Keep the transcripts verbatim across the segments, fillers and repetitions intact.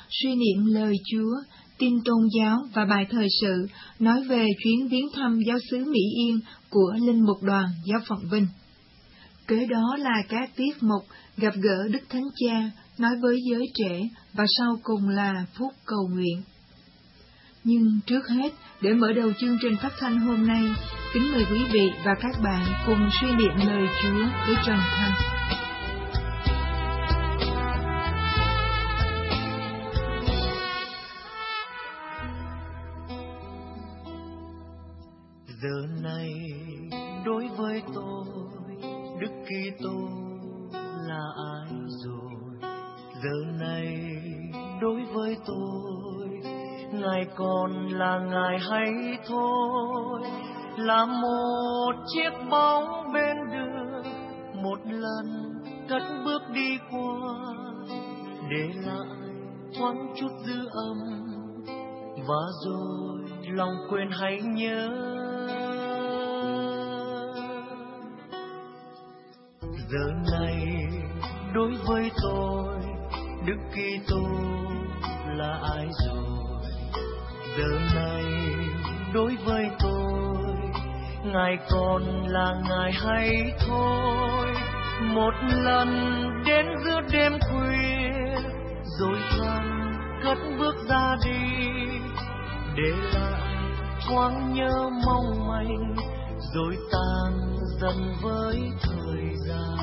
suy niệm lời Chúa, tin tôn giáo và bài thời sự nói về chuyến viếng thăm giáo xứ Mỹ Yên của Linh Mục Đoàn Giáo phận Vinh. Kế đó là các tiết mục gặp gỡ Đức Thánh Cha, nói với giới trẻ và sau cùng là phút cầu nguyện. Nhưng trước hết, để mở đầu chương trình phát thanh hôm nay, kính mời quý vị và các bạn cùng suy niệm lời Chúa với Trần Thanh. Giờ này đối với tôi, Đức Kitô là ai rồi? Giờ này đối với tôi, Ngài còn là Ngài hay thôi? Là một chiếc bóng bên đường, một lần cất bước đi qua, để lại thoáng chút dư âm, và rồi lòng quên hãy nhớ. Giờ này đối với tôi, Đức Kitô là ai rồi? Giờ này đối với tôi, Ngài còn là Ngài hay thôi? Một lần đến giữa đêm khuya, rồi thầm cất bước ra đi, để lại thoáng nhớ mong manh, rồi tan dần với thời gian.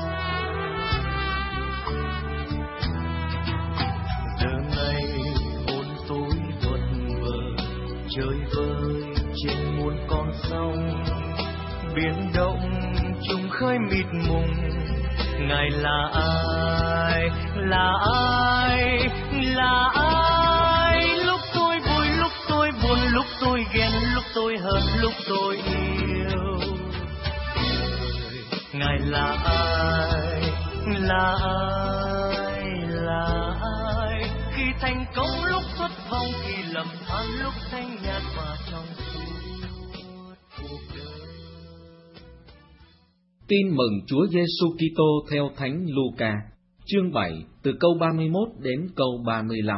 Giờ này hồn tôi vật vờ chơi vơi trên muôn con sông, biển động trùng khơi mịt mùng. Ngài là ai, là ai, là ai? Lúc tôi vui, lúc tôi buồn, lúc tôi ghen, lúc tôi hờn, lúc tôi yêu. Ngài là ai, là ai, là ai? Khi thành công, lúc thất vọng, khi lầm than, lúc thanh nhạt và trong suốt cuộc đời. Tin mừng Chúa Giêsu Kitô theo Thánh Luca, chương bảy, từ câu ba mươi mốt đến câu ba mươi lăm.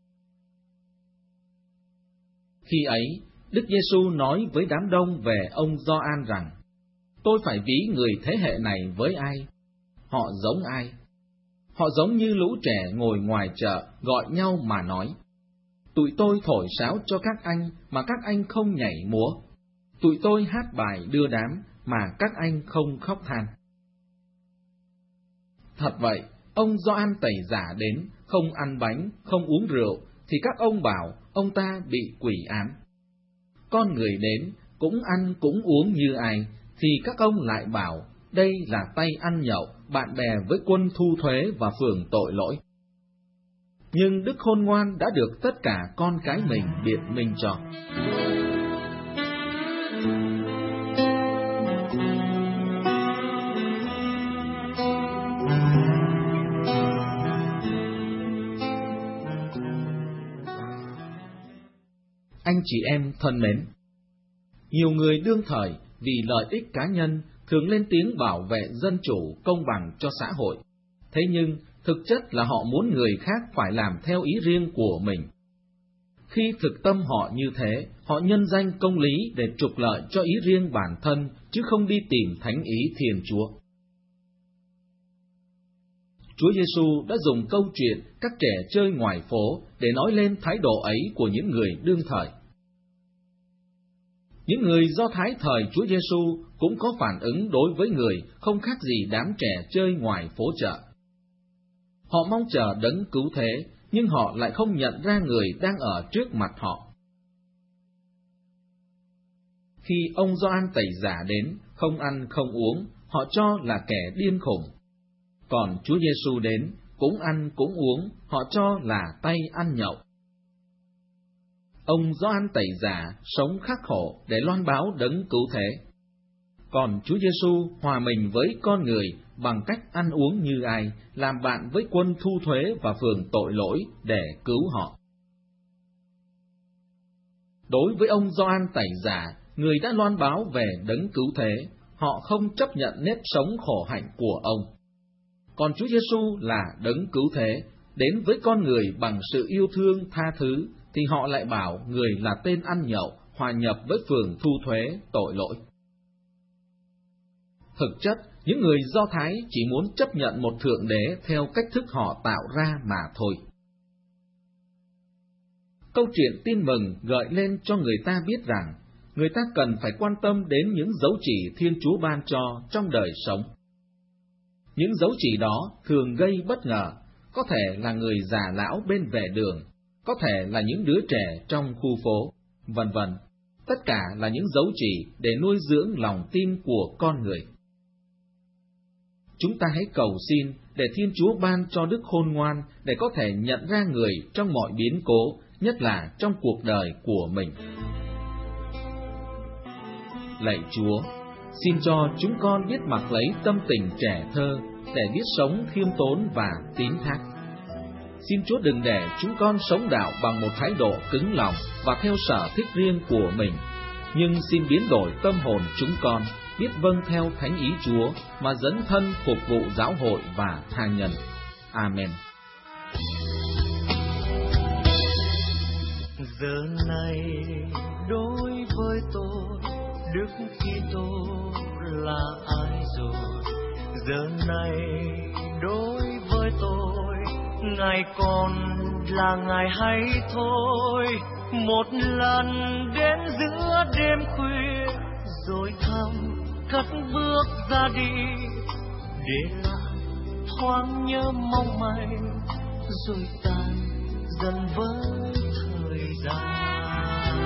Khi ấy, Đức Giêsu nói với đám đông về ông Gioan rằng: Tôi phải ví người thế hệ này với ai? Họ giống ai? Họ giống như lũ trẻ ngồi ngoài chợ gọi nhau mà nói: Tụi tôi thổi sáo cho các anh mà các anh không nhảy múa. Tụi tôi hát bài đưa đám mà các anh không khóc than. Thật vậy, ông Gioan Tẩy Giả đến, không ăn bánh, không uống rượu, thì các ông bảo ông ta bị quỷ ám. Con người đến, cũng ăn cũng uống như ai, thì các ông lại bảo đây là tay ăn nhậu, bạn bè với quân thu thuế và phường tội lỗi. Nhưng Đức Khôn Ngoan đã được tất cả con cái mình biện minh cho. Anh chị em thân mến, nhiều người đương thời vì lợi ích cá nhân thường lên tiếng bảo vệ dân chủ, công bằng cho xã hội. Thế nhưng, thực chất là họ muốn người khác phải làm theo ý riêng của mình. Khi thực tâm họ như thế, họ nhân danh công lý để trục lợi cho ý riêng bản thân, chứ không đi tìm thánh ý Thiên Chúa. Chúa Giêsu đã dùng câu chuyện các trẻ chơi ngoài phố để nói lên thái độ ấy của những người đương thời. Những người Do Thái thời Chúa Giêsu cũng có phản ứng đối với người không khác gì đám trẻ chơi ngoài phố chợ. Họ mong chờ đấng cứu thế, nhưng họ lại không nhận ra người đang ở trước mặt họ. Khi ông Gioan Tẩy Giả đến, không ăn không uống, họ cho là kẻ điên khùng. Còn Chúa Giêsu đến, cũng ăn cũng uống, họ cho là tay ăn nhậu. Ông Gioan Tẩy Giả sống khắc khổ để loan báo đấng cứu thế. Còn Chúa Giêsu hòa mình với con người bằng cách ăn uống như ai, làm bạn với quân thu thuế và phường tội lỗi để cứu họ. Đối với ông Gioan Tẩy Giả, người đã loan báo về đấng cứu thế, họ không chấp nhận nếp sống khổ hạnh của ông. Còn Chúa Giêsu là đấng cứu thế, đến với con người bằng sự yêu thương tha thứ, thì họ lại bảo người là tên ăn nhậu, hòa nhập với phường thu thuế tội lỗi. Thực chất, những người Do Thái chỉ muốn chấp nhận một thượng đế theo cách thức họ tạo ra mà thôi. Câu chuyện tin mừng gợi lên cho người ta biết rằng, người ta cần phải quan tâm đến những dấu chỉ Thiên Chúa ban cho trong đời sống. Những dấu chỉ đó thường gây bất ngờ, có thể là người già lão bên vệ đường, có thể là những đứa trẻ trong khu phố, vân vân. Tất cả là những dấu chỉ để nuôi dưỡng lòng tin của con người. Chúng ta hãy cầu xin để Thiên Chúa ban cho đức khôn ngoan để có thể nhận ra người trong mọi biến cố, nhất là trong cuộc đời của mình. Lạy Chúa, xin cho chúng con biết mặc lấy tâm tình trẻ thơ để biết sống khiêm tốn và tín thác. Xin Chúa đừng để chúng con sống đạo bằng một thái độ cứng lòng và theo sở thích riêng của mình, nhưng xin biến đổi tâm hồn chúng con, biết vâng theo thánh ý Chúa mà dấn thân phục vụ giáo hội và tha nhân. Amen. Giờ này đối với tôi, Đức Kitô là ai rồi? Giờ này đối với tôi, Ngài còn là Ngài hay thôi? Một lần đến giữa đêm khuya, rồi thầm cất bước ra đi, để lại thoáng nhớ mong manh, rồi tan dần với thời gian.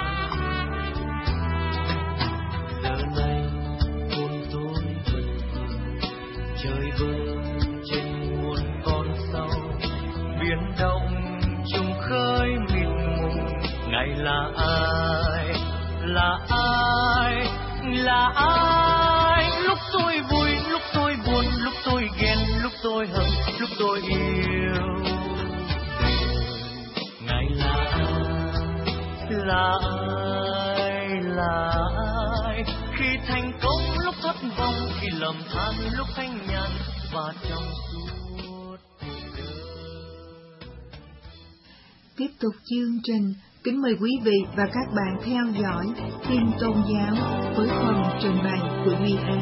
Giờ này hồn tôi vẫn vương, trời vơi trên muôn con sông, biển động trùng khơi mịt mùng. Ngài là ai? Là ai? Là ai? Lúc tôi vui, lúc tôi buồn, lúc tôi ghen, lúc tôi hận, lúc tôi yêu. Ngài là ai? Là ai? Là ai? Khi thành công, lúc thất vọng, khi lầm than, lúc thanh nhàn và trong suốt cuộc đời. Tiếp tục chương trình, kính mời quý vị và các bạn theo dõi tin tôn giáo với phần trình bày của Duy An.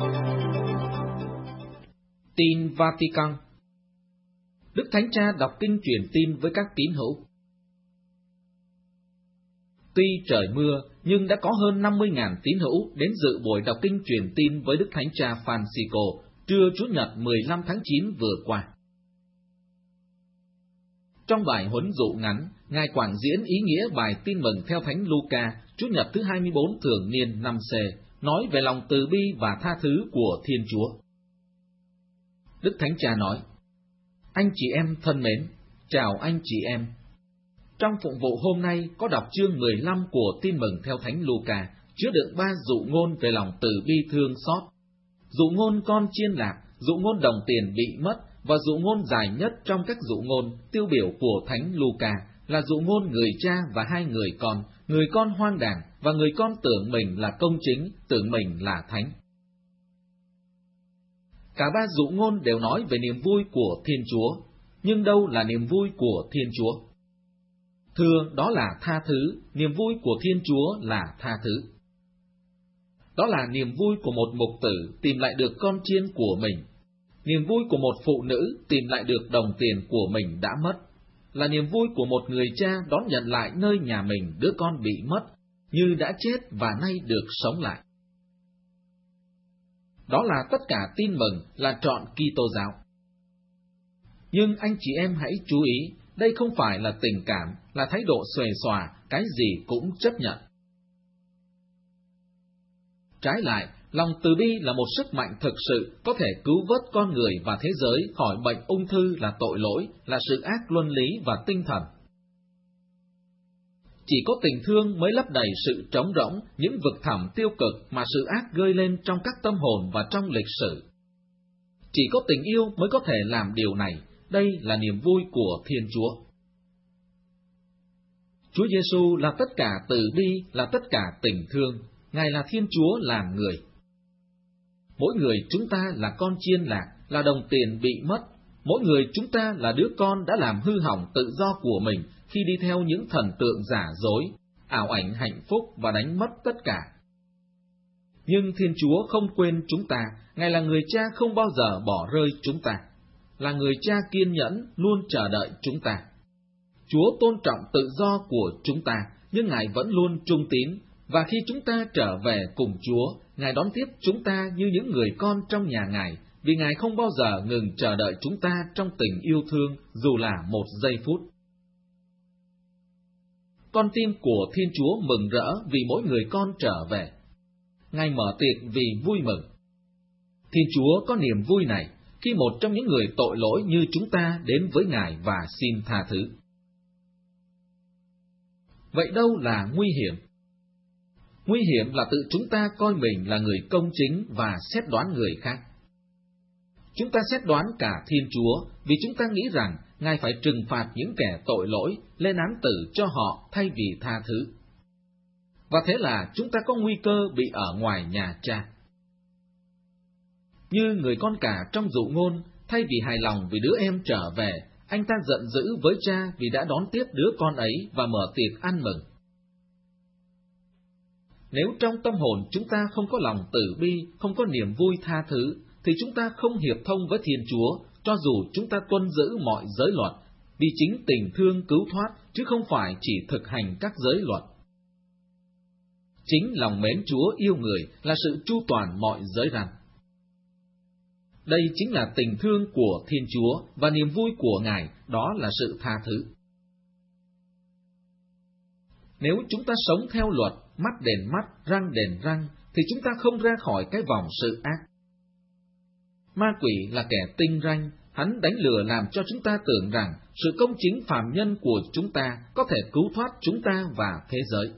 Tin Vatican. Đức Thánh Cha đọc kinh truyền tin với các tín hữu. Tuy trời mưa, nhưng đã có hơn năm mươi nghìn tín hữu đến dự buổi đọc kinh truyền tin với Đức Thánh Cha Francisco trưa Chủ nhật mười lăm tháng chín vừa qua. Trong bài huấn dụ ngắn, Ngài quảng diễn ý nghĩa bài tin mừng theo Thánh Luca, Chủ nhật thứ hai mươi bốn thường niên năm C, nói về lòng từ bi và tha thứ của Thiên Chúa. Đức Thánh Cha nói: Anh chị em thân mến, chào anh chị em. Trong phụng vụ hôm nay có đọc chương mười lăm của tin mừng theo Thánh Luca, chứa đựng ba dụ ngôn về lòng từ bi thương xót. Dụ ngôn con chiên lạc, dụ ngôn đồng tiền bị mất, và dụ ngôn dài nhất trong các dụ ngôn tiêu biểu của Thánh Luca là dụ ngôn người cha và hai người con, người con hoang đàng và người con tưởng mình là công chính, tưởng mình là thánh. Cả ba dụ ngôn đều nói về niềm vui của Thiên Chúa, nhưng đâu là niềm vui của Thiên Chúa? Thưa, đó là tha thứ, niềm vui của Thiên Chúa là tha thứ. Đó là niềm vui của một mục tử tìm lại được con chiên của mình, niềm vui của một phụ nữ tìm lại được đồng tiền của mình đã mất, là niềm vui của một người cha đón nhận lại nơi nhà mình đứa con bị mất, như đã chết và nay được sống lại. Đó là tất cả tin mừng, là trọn Kitô giáo. Nhưng anh chị em hãy chú ý, đây không phải là tình cảm, là thái độ xuề xòa, cái gì cũng chấp nhận. Trái lại, lòng từ bi là một sức mạnh thực sự có thể cứu vớt con người và thế giới khỏi bệnh ung thư là tội lỗi, là sự ác luân lý và tinh thần. Chỉ có tình thương mới lấp đầy sự trống rỗng, những vực thẳm tiêu cực mà sự ác gây lên trong các tâm hồn và trong lịch sử. Chỉ có tình yêu mới có thể làm điều này, đây là niềm vui của Thiên Chúa. Chúa Giêsu là tất cả từ bi, là tất cả tình thương, Ngài là Thiên Chúa làm người. Mỗi người chúng ta là con chiên lạc, là đồng tiền bị mất, Mỗi người chúng ta là đứa con đã làm hư hỏng tự do của mình khi đi theo những thần tượng giả dối, ảo ảnh hạnh phúc và đánh mất tất cả. Nhưng Thiên Chúa không quên chúng ta, Ngài là người cha không bao giờ bỏ rơi chúng ta, là người cha kiên nhẫn luôn chờ đợi chúng ta. Chúa tôn trọng tự do của chúng ta, nhưng Ngài vẫn luôn trung tín, và khi chúng ta trở về cùng Chúa, Ngài đón tiếp chúng ta như những người con trong nhà Ngài, vì Ngài không bao giờ ngừng chờ đợi chúng ta trong tình yêu thương, dù là một giây phút. Con tim của Thiên Chúa mừng rỡ vì mỗi người con trở về. Ngài mở tiệc vì vui mừng. Thiên Chúa có niềm vui này khi một trong những người tội lỗi như chúng ta đến với Ngài và xin tha thứ. Vậy đâu là nguy hiểm? Nguy hiểm là tự chúng ta coi mình là người công chính và xét đoán người khác. Chúng ta xét đoán cả Thiên Chúa vì chúng ta nghĩ rằng Ngài phải trừng phạt những kẻ tội lỗi, lên án tử cho họ thay vì tha thứ. Và thế là chúng ta có nguy cơ bị ở ngoài nhà Cha. Như người con cả trong dụ ngôn, thay vì hài lòng vì đứa em trở về, anh ta giận dữ với cha vì đã đón tiếp đứa con ấy và mở tiệc ăn mừng. Nếu trong tâm hồn chúng ta không có lòng từ bi, không có niềm vui tha thứ, thì chúng ta không hiệp thông với Thiên Chúa, cho dù chúng ta tuân giữ mọi giới luật, vì chính tình thương cứu thoát, chứ không phải chỉ thực hành các giới luật. Chính lòng mến Chúa yêu người là sự chu toàn mọi giới răn. Đây chính là tình thương của Thiên Chúa, và niềm vui của Ngài đó là sự tha thứ. Nếu chúng ta sống theo luật, mắt đền mắt, răng đền răng, thì chúng ta không ra khỏi cái vòng sự ác. Ma quỷ là kẻ tinh ranh, hắn đánh lừa làm cho chúng ta tưởng rằng sự công chính phàm nhân của chúng ta có thể cứu thoát chúng ta và thế giới.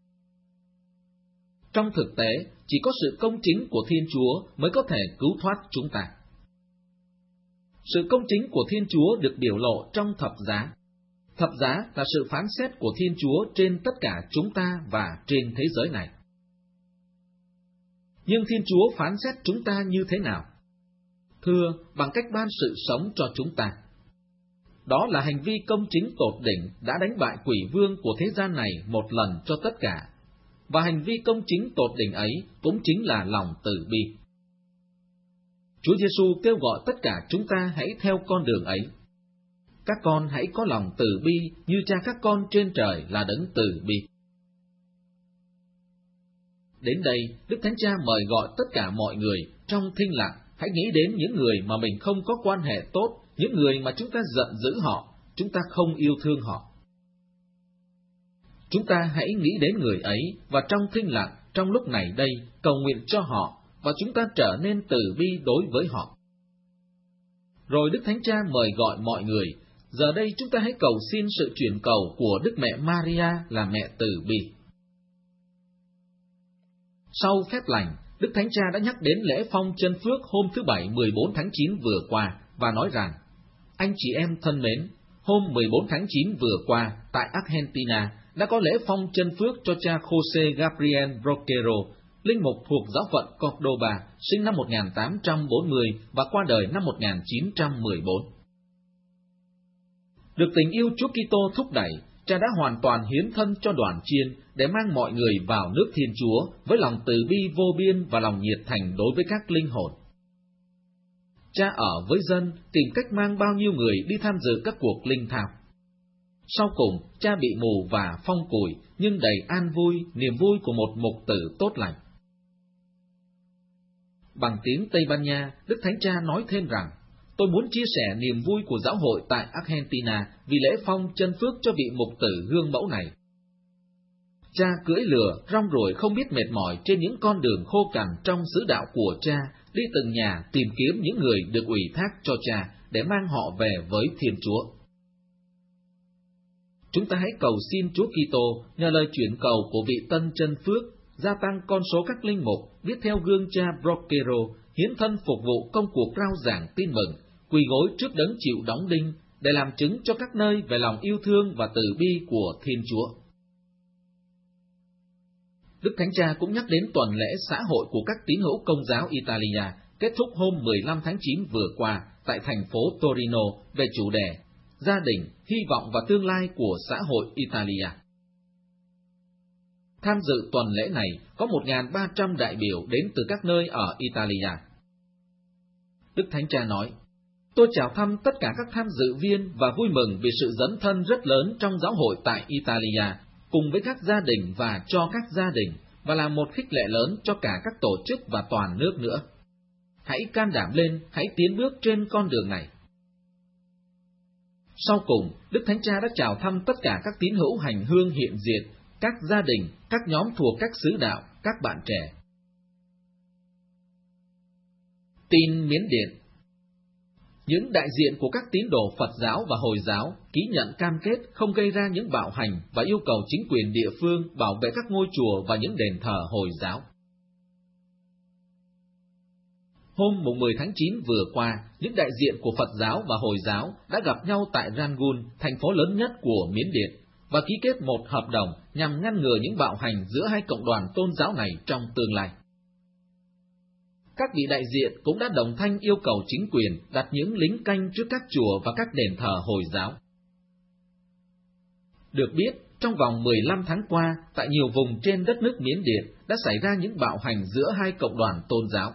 Trong thực tế, chỉ có sự công chính của Thiên Chúa mới có thể cứu thoát chúng ta. Sự công chính của Thiên Chúa được biểu lộ trong thập giá. Thập giá là sự phán xét của Thiên Chúa trên tất cả chúng ta và trên thế giới này. Nhưng Thiên Chúa phán xét chúng ta như thế nào? Thưa, bằng cách ban sự sống cho chúng ta. Đó là hành vi công chính tột đỉnh đã đánh bại quỷ vương của thế gian này một lần cho tất cả. Và hành vi công chính tột đỉnh ấy cũng chính là lòng từ bi. Chúa Giêsu kêu gọi tất cả chúng ta hãy theo con đường ấy. Các con hãy có lòng từ bi như Cha các con trên trời là đấng từ bi. Đến đây, Đức Thánh Cha mời gọi tất cả mọi người trong thinh lặng hãy nghĩ đến những người mà mình không có quan hệ tốt, những người mà chúng ta giận dữ họ, chúng ta không yêu thương họ. Chúng ta hãy nghĩ đến người ấy và trong thinh lặng, trong lúc này đây, cầu nguyện cho họ, và chúng ta trở nên từ bi đối với họ. Rồi Đức Thánh Cha mời gọi mọi người, giờ đây chúng ta hãy cầu xin sự chuyển cầu của Đức Mẹ Maria là mẹ từ bi. Sau phép lành, Đức Thánh Cha đã nhắc đến lễ phong chân phước hôm thứ Bảy mười bốn tháng chín vừa qua và nói rằng: Anh chị em thân mến, hôm mười bốn tháng chín vừa qua tại Argentina đã có lễ phong chân phước cho cha José Gabriel Roquero, linh mục thuộc giáo phận Cordoba, sinh năm một nghìn tám trăm bốn mươi và qua đời năm một nghìn chín trăm mười bốn. Được tình yêu Chúa Kitô thúc đẩy, cha đã hoàn toàn hiến thân cho đoàn chiên để mang mọi người vào nước Thiên Chúa với lòng từ bi vô biên và lòng nhiệt thành đối với các linh hồn. Cha ở với dân, tìm cách mang bao nhiêu người đi tham dự các cuộc linh thảo. Sau cùng, cha bị mù và phong cùi, nhưng đầy an vui, niềm vui của một mục tử tốt lành. Bằng tiếng Tây Ban Nha, Đức Thánh Cha nói thêm rằng: Tôi muốn chia sẻ niềm vui của giáo hội tại Argentina vì lễ phong chân phước cho vị mục tử gương mẫu này. Cha cưỡi lừa, rong ruổi không biết mệt mỏi trên những con đường khô cằn trong xứ đạo của cha, đi từng nhà tìm kiếm những người được ủy thác cho cha để mang họ về với Thiên Chúa. Chúng ta hãy cầu xin Chúa Kitô nhờ lời chuyển cầu của vị tân chân phước gia tăng con số các linh mục biết theo gương cha Roquero, hiến thân phục vụ công cuộc rao giảng tin mừng, quỳ gối trước đấng chịu đóng đinh để làm chứng cho các nơi về lòng yêu thương và từ bi của Thiên Chúa. Đức Thánh Cha cũng nhắc đến tuần lễ xã hội của các tín hữu Công giáo Italia kết thúc hôm mười lăm tháng chín vừa qua tại thành phố Torino về chủ đề Gia đình, hy vọng và tương lai của xã hội Italia. Tham dự tuần lễ này có một nghìn ba trăm đại biểu đến từ các nơi ở Italia. Đức Thánh Cha nói, tôi chào thăm tất cả các tham dự viên và vui mừng vì sự dấn thân rất lớn trong giáo hội tại Italia, cùng với các gia đình và cho các gia đình, và là một khích lệ lớn cho cả các tổ chức và toàn nước nữa. Hãy can đảm lên, hãy tiến bước trên con đường này. Sau cùng, Đức Thánh Cha đã chào thăm tất cả các tín hữu hành hương hiện diện, các gia đình, các nhóm thuộc các xứ đạo, các bạn trẻ. Tin Miến Điện. Những đại diện của các tín đồ Phật giáo và Hồi giáo ký nhận cam kết không gây ra những bạo hành và yêu cầu chính quyền địa phương bảo vệ các ngôi chùa và những đền thờ Hồi giáo. Hôm mười tháng chín vừa qua, những đại diện của Phật giáo và Hồi giáo đã gặp nhau tại Rangoon, thành phố lớn nhất của Miến Điện, và ký kết một hợp đồng nhằm ngăn ngừa những bạo hành giữa hai cộng đoàn tôn giáo này trong tương lai. Các vị đại diện cũng đã đồng thanh yêu cầu chính quyền đặt những lính canh trước các chùa và các đền thờ Hồi giáo. Được biết, trong vòng mười lăm tháng qua, tại nhiều vùng trên đất nước Miến Điện đã xảy ra những bạo hành giữa hai cộng đoàn tôn giáo.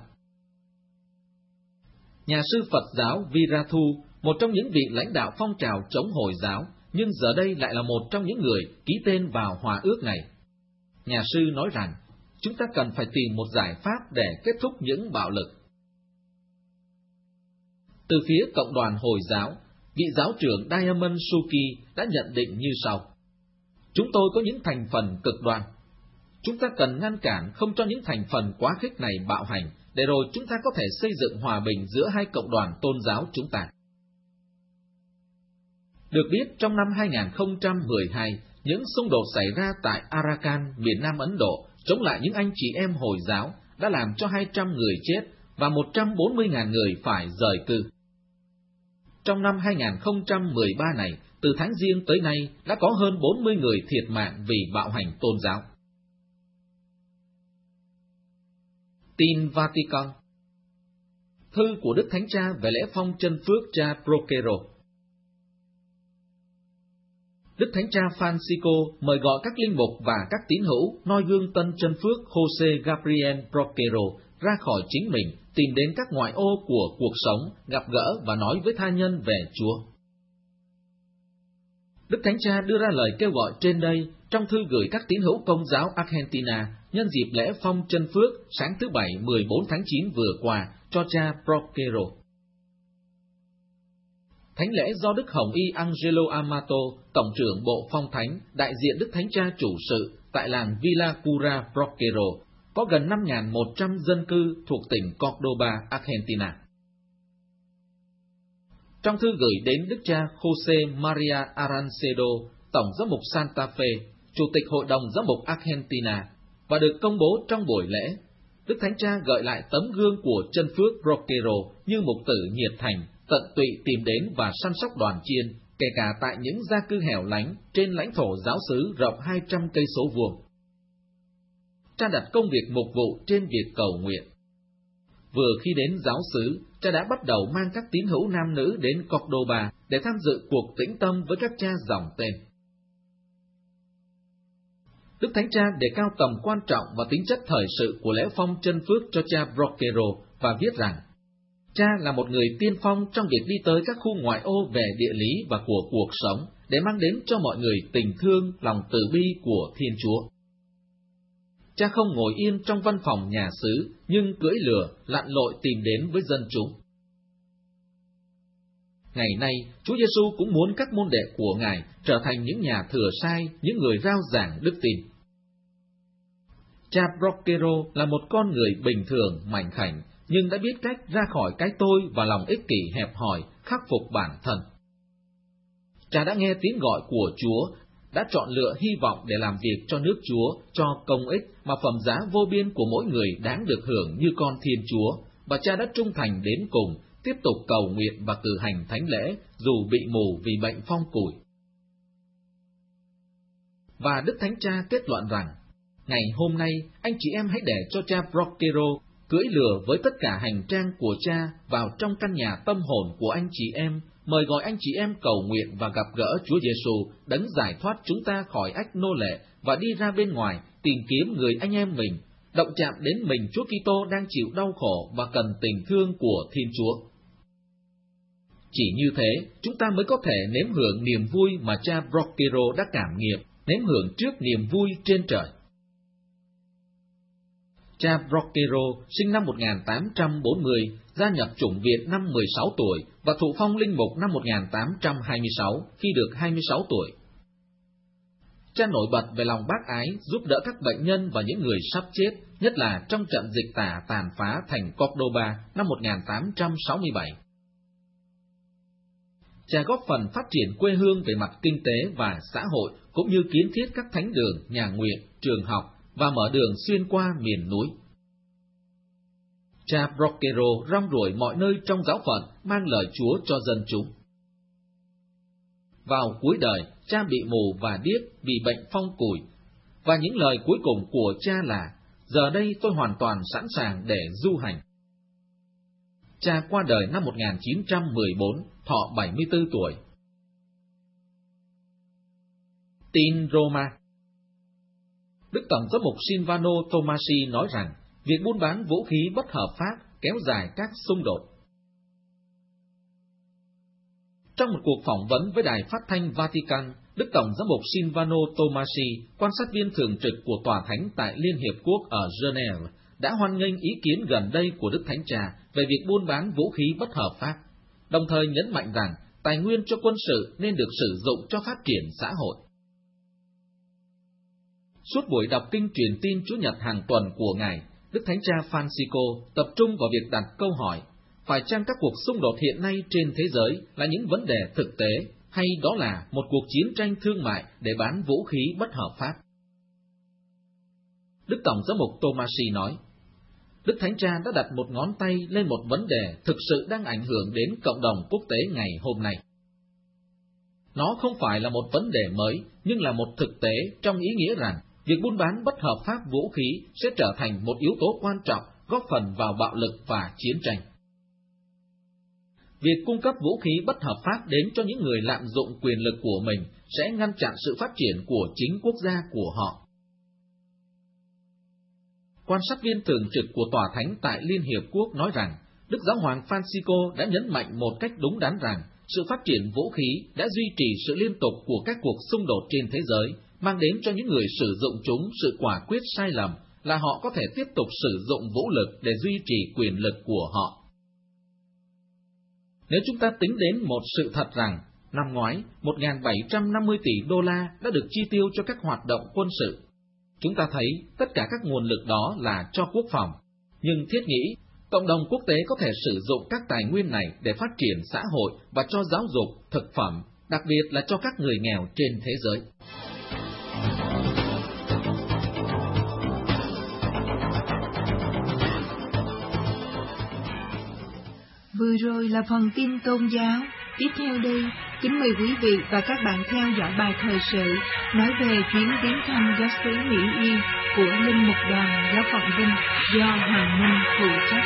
Nhà sư Phật giáo Virathu, một trong những vị lãnh đạo phong trào chống Hồi giáo, nhưng giờ đây lại là một trong những người ký tên vào hòa ước này. Nhà sư nói rằng, chúng ta cần phải tìm một giải pháp để kết thúc những bạo lực. Từ phía cộng đoàn Hồi giáo, vị giáo trưởng Diamond Suki đã nhận định như sau. Chúng tôi có những thành phần cực đoan. Chúng ta cần ngăn cản không cho những thành phần quá khích này bạo hành, để rồi chúng ta có thể xây dựng hòa bình giữa hai cộng đoàn tôn giáo chúng ta. Được biết, trong năm hai nghìn không trăm mười hai, những xung đột xảy ra tại Arakan, miền Nam Ấn Độ, chống lại những anh chị em Hồi giáo, đã làm cho hai trăm người chết và một trăm bốn mươi nghìn người phải rời cư. Trong năm hai nghìn không trăm mười ba này, từ tháng Giêng tới nay, đã có hơn bốn mươi người thiệt mạng vì bạo hành tôn giáo. Tin Vatican. Thư của Đức Thánh Cha về lễ phong chân phước cha Proquero. Đức Thánh Cha Francisco mời gọi các linh mục và các tín hữu noi gương tân chân phước Jose Gabriel Proquero ra khỏi chính mình, tìm đến các ngoại ô của cuộc sống, gặp gỡ và nói với tha nhân về Chúa. Đức Thánh Cha đưa ra lời kêu gọi trên đây trong thư gửi các tín hữu Công giáo Argentina nhân dịp lễ phong chân phước sáng thứ Bảy mười bốn tháng chín vừa qua cho cha Proquero. Thánh lễ do Đức Hồng Y Angelo Amato, Tổng trưởng Bộ Phong Thánh, đại diện Đức Thánh Cha chủ sự tại làng Villa Cura Proquero, có gần năm nghìn một trăm dân cư thuộc tỉnh Cordoba, Argentina. Trong thư gửi đến Đức cha Jose Maria Arancedo, Tổng giám mục Santa Fe, Chủ tịch Hội đồng Giám mục Argentina, và được công bố trong buổi lễ, Đức Thánh Cha gợi lại tấm gương của chân phước Proquero như mục tử nhiệt thành, tận tụy tìm đến và săn sóc đoàn chiên, kể cả tại những gia cư hẻo lánh trên lãnh thổ giáo xứ rộng hai trăm cây số vuông. Cha đặt công việc mục vụ trên việc cầu nguyện. Vừa khi đến giáo xứ, cha đã bắt đầu mang các tín hữu nam nữ đến Cordoba để tham dự cuộc tĩnh tâm với các cha dòng tên. Đức Thánh Cha đề cao tầm quan trọng và tính chất thời sự của lễ phong chân phước cho cha Proquero và viết rằng, cha là một người tiên phong trong việc đi tới các khu ngoại ô về địa lý và của cuộc sống để mang đến cho mọi người tình thương, lòng từ bi của Thiên Chúa. Cha không ngồi yên trong văn phòng nhà xứ, nhưng cưỡi lừa, lặn lội tìm đến với dân chúng. Ngày nay, Chúa Giêsu cũng muốn các môn đệ của Ngài trở thành những nhà thừa sai, những người rao giảng đức tin. Cha Proquero là một con người bình thường, mảnh khảnh, nhưng đã biết cách ra khỏi cái tôi và lòng ích kỷ hẹp hòi, khắc phục bản thân. Cha đã nghe tiếng gọi của Chúa, đã chọn lựa hy vọng để làm việc cho nước Chúa, cho công ích mà phẩm giá vô biên của mỗi người đáng được hưởng như con Thiên Chúa, và cha đã trung thành đến cùng, tiếp tục cầu nguyện và cử hành thánh lễ, dù bị mù vì bệnh phong củi. Và Đức Thánh Cha kết luận rằng, ngày hôm nay, anh chị em hãy để cho cha Proquero cưỡi lừa với tất cả hành trang của cha vào trong căn nhà tâm hồn của anh chị em, mời gọi anh chị em cầu nguyện và gặp gỡ Chúa Giêsu đấng giải thoát chúng ta khỏi ách nô lệ và đi ra bên ngoài tìm kiếm người anh em mình, động chạm đến mình Chúa Kitô đang chịu đau khổ và cần tình thương của Thiên Chúa. Chỉ như thế, chúng ta mới có thể nếm hưởng niềm vui mà cha Brocchero đã cảm nghiệm, nếm hưởng trước niềm vui trên trời. Cha Brocchero sinh năm một nghìn tám trăm bốn mươi, gia nhập chủng viện năm mười sáu tuổi và thụ phong linh mục năm một nghìn tám trăm hai mươi sáu khi được hai mươi sáu tuổi. Cha nổi bật về lòng bác ái, giúp đỡ các bệnh nhân và những người sắp chết, nhất là trong trận dịch tả tàn phá thành Cordoba năm một nghìn tám trăm sáu mươi bảy. Cha góp phần phát triển quê hương về mặt kinh tế và xã hội, cũng như kiến thiết các thánh đường, nhà nguyện, trường học và mở đường xuyên qua miền núi. Cha Brocchero rong ruổi mọi nơi trong giáo phận, mang lời Chúa cho dân chúng. Vào cuối đời, cha bị mù và điếc vì bệnh phong cùi, và những lời cuối cùng của cha là: giờ đây tôi hoàn toàn sẵn sàng để du hành. Cha qua đời năm một nghìn chín trăm mười bốn, thọ bảy mươi tư tuổi. Tin Roma. Đức Tổng giám mục Silvano Tomasi nói rằng, việc buôn bán vũ khí bất hợp pháp kéo dài các xung đột. Trong một cuộc phỏng vấn với đài phát thanh Vatican, Đức Tổng giám mục Silvano Tomasi, quan sát viên thường trực của Tòa Thánh tại Liên Hiệp Quốc ở Geneva, đã hoan nghênh ý kiến gần đây của Đức Thánh Cha về việc buôn bán vũ khí bất hợp pháp, đồng thời nhấn mạnh rằng tài nguyên cho quân sự nên được sử dụng cho phát triển xã hội. Suốt buổi đọc kinh truyền tin Chủ nhật hàng tuần của Ngài, Đức Thánh Cha Francisco tập trung vào việc đặt câu hỏi: phải chăng các cuộc xung đột hiện nay trên thế giới là những vấn đề thực tế, hay đó là một cuộc chiến tranh thương mại để bán vũ khí bất hợp pháp? Đức Tổng giám mục Tomasi nói, Đức Thánh Cha đã đặt một ngón tay lên một vấn đề thực sự đang ảnh hưởng đến cộng đồng quốc tế ngày hôm nay. Nó không phải là một vấn đề mới, nhưng là một thực tế trong ý nghĩa rằng việc buôn bán bất hợp pháp vũ khí sẽ trở thành một yếu tố quan trọng góp phần vào bạo lực và chiến tranh. Việc cung cấp vũ khí bất hợp pháp đến cho những người lạm dụng quyền lực của mình sẽ ngăn chặn sự phát triển của chính quốc gia của họ. Quan sát viên thường trực của Tòa Thánh tại Liên Hiệp Quốc nói rằng, Đức Giáo hoàng Francisco đã nhấn mạnh một cách đúng đắn rằng sự phát triển vũ khí đã duy trì sự liên tục của các cuộc xung đột trên thế giới, mang đến cho những người sử dụng chúng sự quả quyết sai lầm là họ có thể tiếp tục sử dụng vũ lực để duy trì quyền lực của họ. Nếu chúng ta tính đến một sự thật rằng, năm ngoái, một nghìn bảy trăm năm mươi tỷ đô la đã được chi tiêu cho các hoạt động quân sự, chúng ta thấy tất cả các nguồn lực đó là cho quốc phòng. Nhưng thiết nghĩ, cộng đồng quốc tế có thể sử dụng các tài nguyên này để phát triển xã hội và cho giáo dục, thực phẩm, đặc biệt là cho các người nghèo trên thế giới. Vừa rồi là phần tin tôn giáo. Tiếp theo đây, kính mời quý vị và các bạn theo dõi bài thời sự nói về chuyến viếng thăm giáo xứ Mỹ Yên của Linh Mục Đoàn Giáo phận Vinh do Hoàng Minh phụ trách.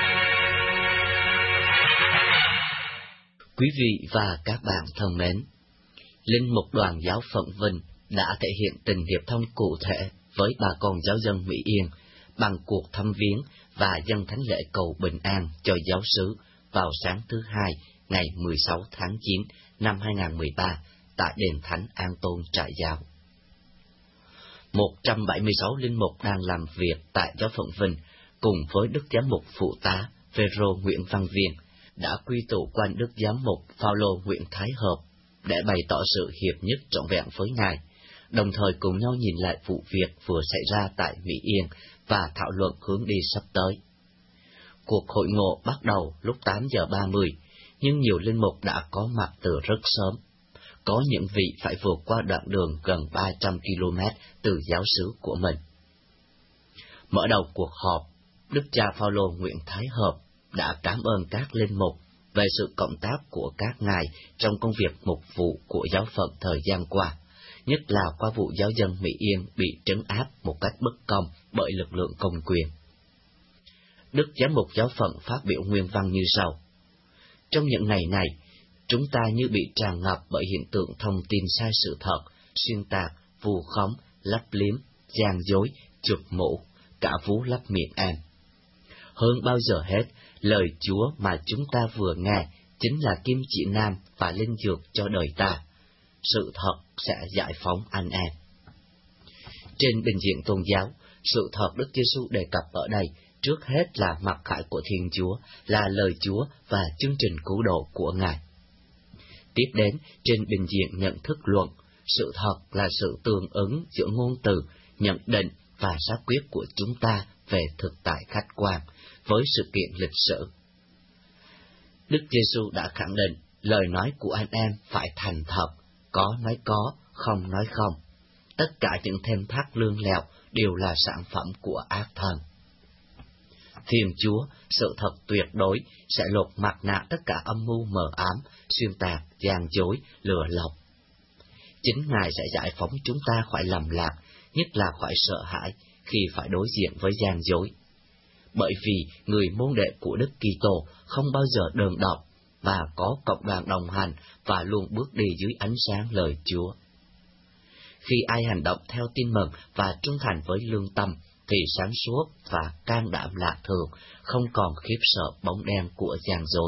Quý vị và các bạn thân mến, Linh Mục Đoàn Giáo phận Vinh đã thể hiện tình hiệp thông cụ thể với bà con giáo dân Mỹ Yên bằng cuộc thăm viếng và dâng thánh lễ cầu bình an cho giáo xứ vào sáng thứ Hai, ngày mười sáu tháng chín năm hai nghìn không trăm mười ba tại đền Thánh An Tôn Trại Giáo. một trăm bảy mươi sáu linh mục đang làm việc tại Giáo phận Vinh cùng với Đức Giám mục Phụ tá Phêrô Nguyễn Văn Viên đã quy tụ quanh Đức Giám mục Phao-lô Nguyễn Thái Hợp để bày tỏ sự hiệp nhất trọn vẹn với Ngài, đồng thời cùng nhau nhìn lại vụ việc vừa xảy ra tại Mỹ Yên và thảo luận hướng đi sắp tới. Cuộc hội ngộ bắt đầu lúc tám giờ ba mươi, nhưng nhiều linh mục đã có mặt từ rất sớm. Có những vị phải vượt qua đoạn đường gần ba trăm ki lô mét từ giáo xứ của mình. Mở đầu cuộc họp, Đức cha Phao-lô Nguyễn Thái Hợp đã cảm ơn các linh mục về sự cộng tác của các ngài trong công việc mục vụ của giáo phận thời gian qua, nhất là qua vụ giáo dân Mỹ Yên bị trấn áp một cách bất công bởi lực lượng công quyền. Đức Giám mục giáo phận phát biểu nguyên văn như sau. Trong những ngày này, chúng ta như bị tràn ngập bởi hiện tượng thông tin sai sự thật, xuyên tạc, vu khống, lấp liếm, gian dối, chụp mũ, cả vú lấp miệng em. Hơn bao giờ hết, lời Chúa mà chúng ta vừa nghe chính là kim chỉ nam và linh dược cho đời ta. Sự thật sẽ giải phóng anh em. Trên bình diện tôn giáo, sự thật Đức Giêsu đề cập ở đây trước hết là mặc khải của Thiên Chúa, là lời Chúa và chương trình cứu độ của Ngài. Tiếp đến, trên bình diện nhận thức luận, sự thật là sự tương ứng giữa ngôn từ, nhận định và xác quyết của chúng ta về thực tại khách quan với sự kiện lịch sử. Đức Giêsu đã khẳng định lời nói của anh em phải thành thật, có nói có, không nói không. Tất cả những thêm thắt lương lẹo đều là sản phẩm của ác thần. Thiên Chúa, sự thật tuyệt đối, sẽ lột mặt nạ tất cả âm mưu mờ ám, xuyên tạc, gian dối, lừa lọc. Chính Ngài sẽ giải phóng chúng ta khỏi lầm lạc, nhất là khỏi sợ hãi khi phải đối diện với gian dối. Bởi vì người môn đệ của Đức Kitô không bao giờ đơn độc, và có cộng đoàn đồng hành và luôn bước đi dưới ánh sáng lời Chúa. Khi ai hành động theo tin mừng và trung thành với lương tâm, thì sáng suốt và can đảm lạ thường, không còn khiếp sợ bóng đen của gian dối.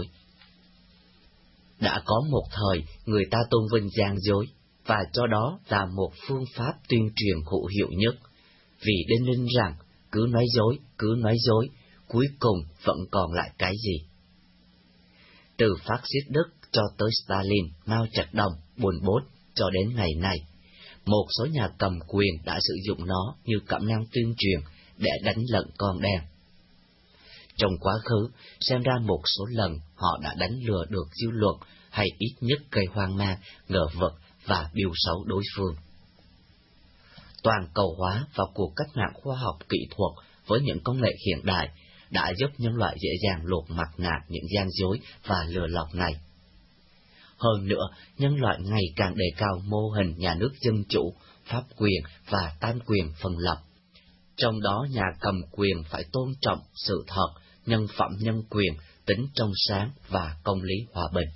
Đã có một thời, người ta tôn vinh gian dối, và cho đó là một phương pháp tuyên truyền hữu hiệu nhất, vì đinh ninh rằng cứ nói dối, cứ nói dối, cuối cùng vẫn còn lại cái gì? Từ phát xít Đức cho tới Stalin, Mao Trạch Đông, Pol Pot cho đến ngày nay, một số nhà cầm quyền đã sử dụng nó như cẩm nang tuyên truyền để đánh lận con đen. Trong quá khứ, xem ra một số lần họ đã đánh lừa được dư luận hay ít nhất gây hoang mang, ngờ vực và biêu xấu đối phương. Toàn cầu hóa và cuộc cách mạng khoa học kỹ thuật với những công nghệ hiện đại đã giúp nhân loại dễ dàng lột mặt nạ những gian dối và lừa lọc này. Hơn nữa, nhân loại ngày càng đề cao mô hình nhà nước dân chủ, pháp quyền và tam quyền phân lập. Trong đó nhà cầm quyền phải tôn trọng sự thật, nhân phẩm nhân quyền, tính trong sáng và công lý hòa bình.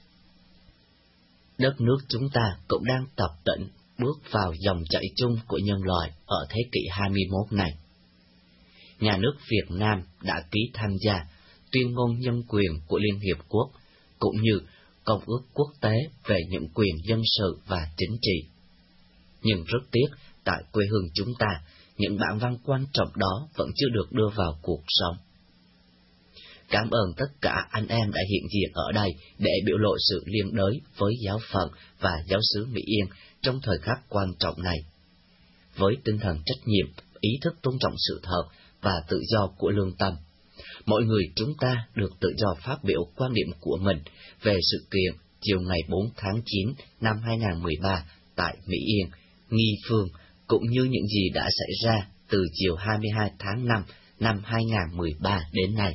Đất nước chúng ta cũng đang tập tễnh bước vào dòng chảy chung của nhân loại ở thế kỷ hai mươi mốt này. Nhà nước Việt Nam đã ký tham gia Tuyên ngôn Nhân quyền của Liên Hiệp Quốc, cũng như Công ước Quốc tế về những quyền dân sự và chính trị. Nhưng rất tiếc, tại quê hương chúng ta, những bản văn quan trọng đó vẫn chưa được đưa vào cuộc sống. Cảm ơn tất cả anh em đã hiện diện ở đây để biểu lộ sự liên đới với giáo phận và giáo xứ Mỹ Yên trong thời khắc quan trọng này. Với tinh thần trách nhiệm, ý thức tôn trọng sự thật và tự do của lương tâm, mọi người chúng ta được tự do phát biểu quan điểm của mình về sự kiện chiều ngày bốn tháng chín năm hai nghìn không trăm mười ba tại Mỹ Yên, Nghi Phương, cũng như những gì đã xảy ra từ chiều hai mươi hai tháng năm năm hai nghìn không trăm mười ba đến nay.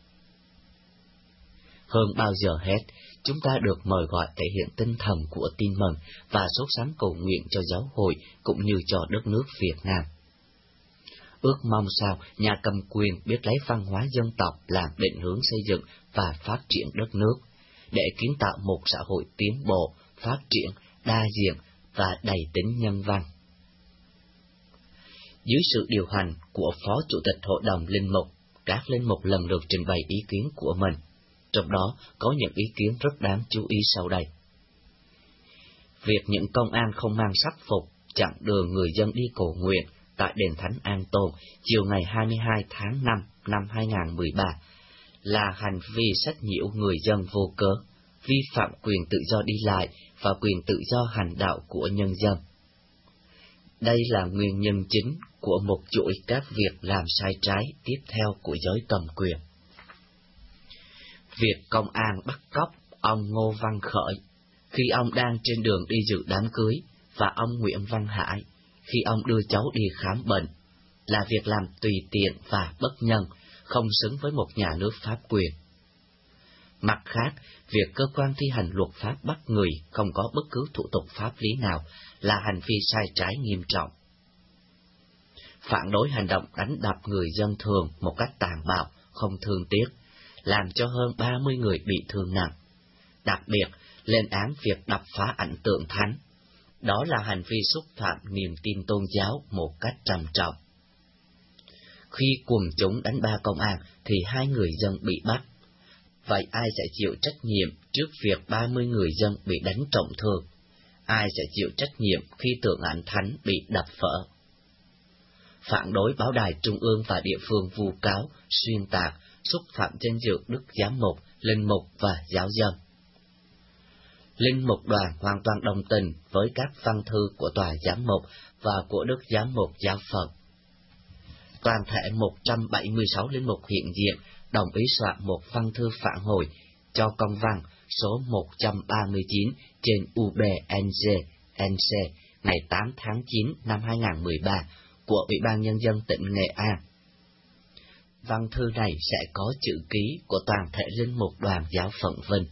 Hơn bao giờ hết, chúng ta được mời gọi thể hiện tinh thần của tin mừng và sốt sắng cầu nguyện cho giáo hội cũng như cho đất nước Việt Nam. Ước mong sao nhà cầm quyền biết lấy văn hóa dân tộc làm định hướng xây dựng và phát triển đất nước, để kiến tạo một xã hội tiến bộ, phát triển, đa diện và đầy tính nhân văn. Dưới sự điều hành của Phó Chủ tịch Hội đồng Linh mục, các linh mục lần lượt trình bày ý kiến của mình, trong đó có những ý kiến rất đáng chú ý sau đây. Việc những công an không mang sắc phục chặn đường người dân đi cầu nguyện tại đền Thánh An Tôn chiều ngày hai mươi hai tháng năm năm hai nghìn không trăm mười ba là hành vi sách nhiễu người dân vô cớ, vi phạm quyền tự do đi lại và quyền tự do hành đạo của nhân dân. Đây là nguyên nhân chính của một chuỗi các việc làm sai trái tiếp theo của giới cầm quyền. Việc công an bắt cóc ông Ngô Văn Khởi khi ông đang trên đường đi dự đám cưới và ông Nguyễn Văn Hải khi ông đưa cháu đi khám bệnh là việc làm tùy tiện và bất nhân, không xứng với một nhà nước pháp quyền. Mặt khác, việc cơ quan thi hành luật pháp bắt người không có bất cứ thủ tục pháp lý nào là hành vi sai trái nghiêm trọng. Phản đối hành động đánh đập người dân thường một cách tàn bạo, không thương tiếc, làm cho hơn ba mươi người bị thương nặng. Đặc biệt, lên án việc đập phá ảnh tượng thánh. Đó là hành vi xúc phạm niềm tin tôn giáo một cách trầm trọng. Khi quần chúng đánh ba công an thì hai người dân bị bắt. Vậy ai sẽ chịu trách nhiệm trước việc ba mươi người dân bị đánh trọng thương? Ai sẽ chịu trách nhiệm khi tượng ảnh thánh bị đập vỡ? Phản đối báo đài trung ương và địa phương vu cáo, xuyên tạc, xúc phạm danh dự đức giám mục, linh mục và giáo dân. Linh mục đoàn hoàn toàn đồng tình với các văn thư của tòa giám mục và của đức giám mục giáo phận. Toàn thể một trăm bảy mươi sáu linh mục hiện diện đồng ý soạn một văn thư phản hồi cho công văn số một trăm ba mươi chín trên u bê en giê en xê ngày tám tháng chín năm hai nghìn không trăm mười ba của Ủy ban Nhân dân tỉnh Nghệ An. Văn thư này sẽ có chữ ký của toàn thể linh mục đoàn giáo phận Vinh.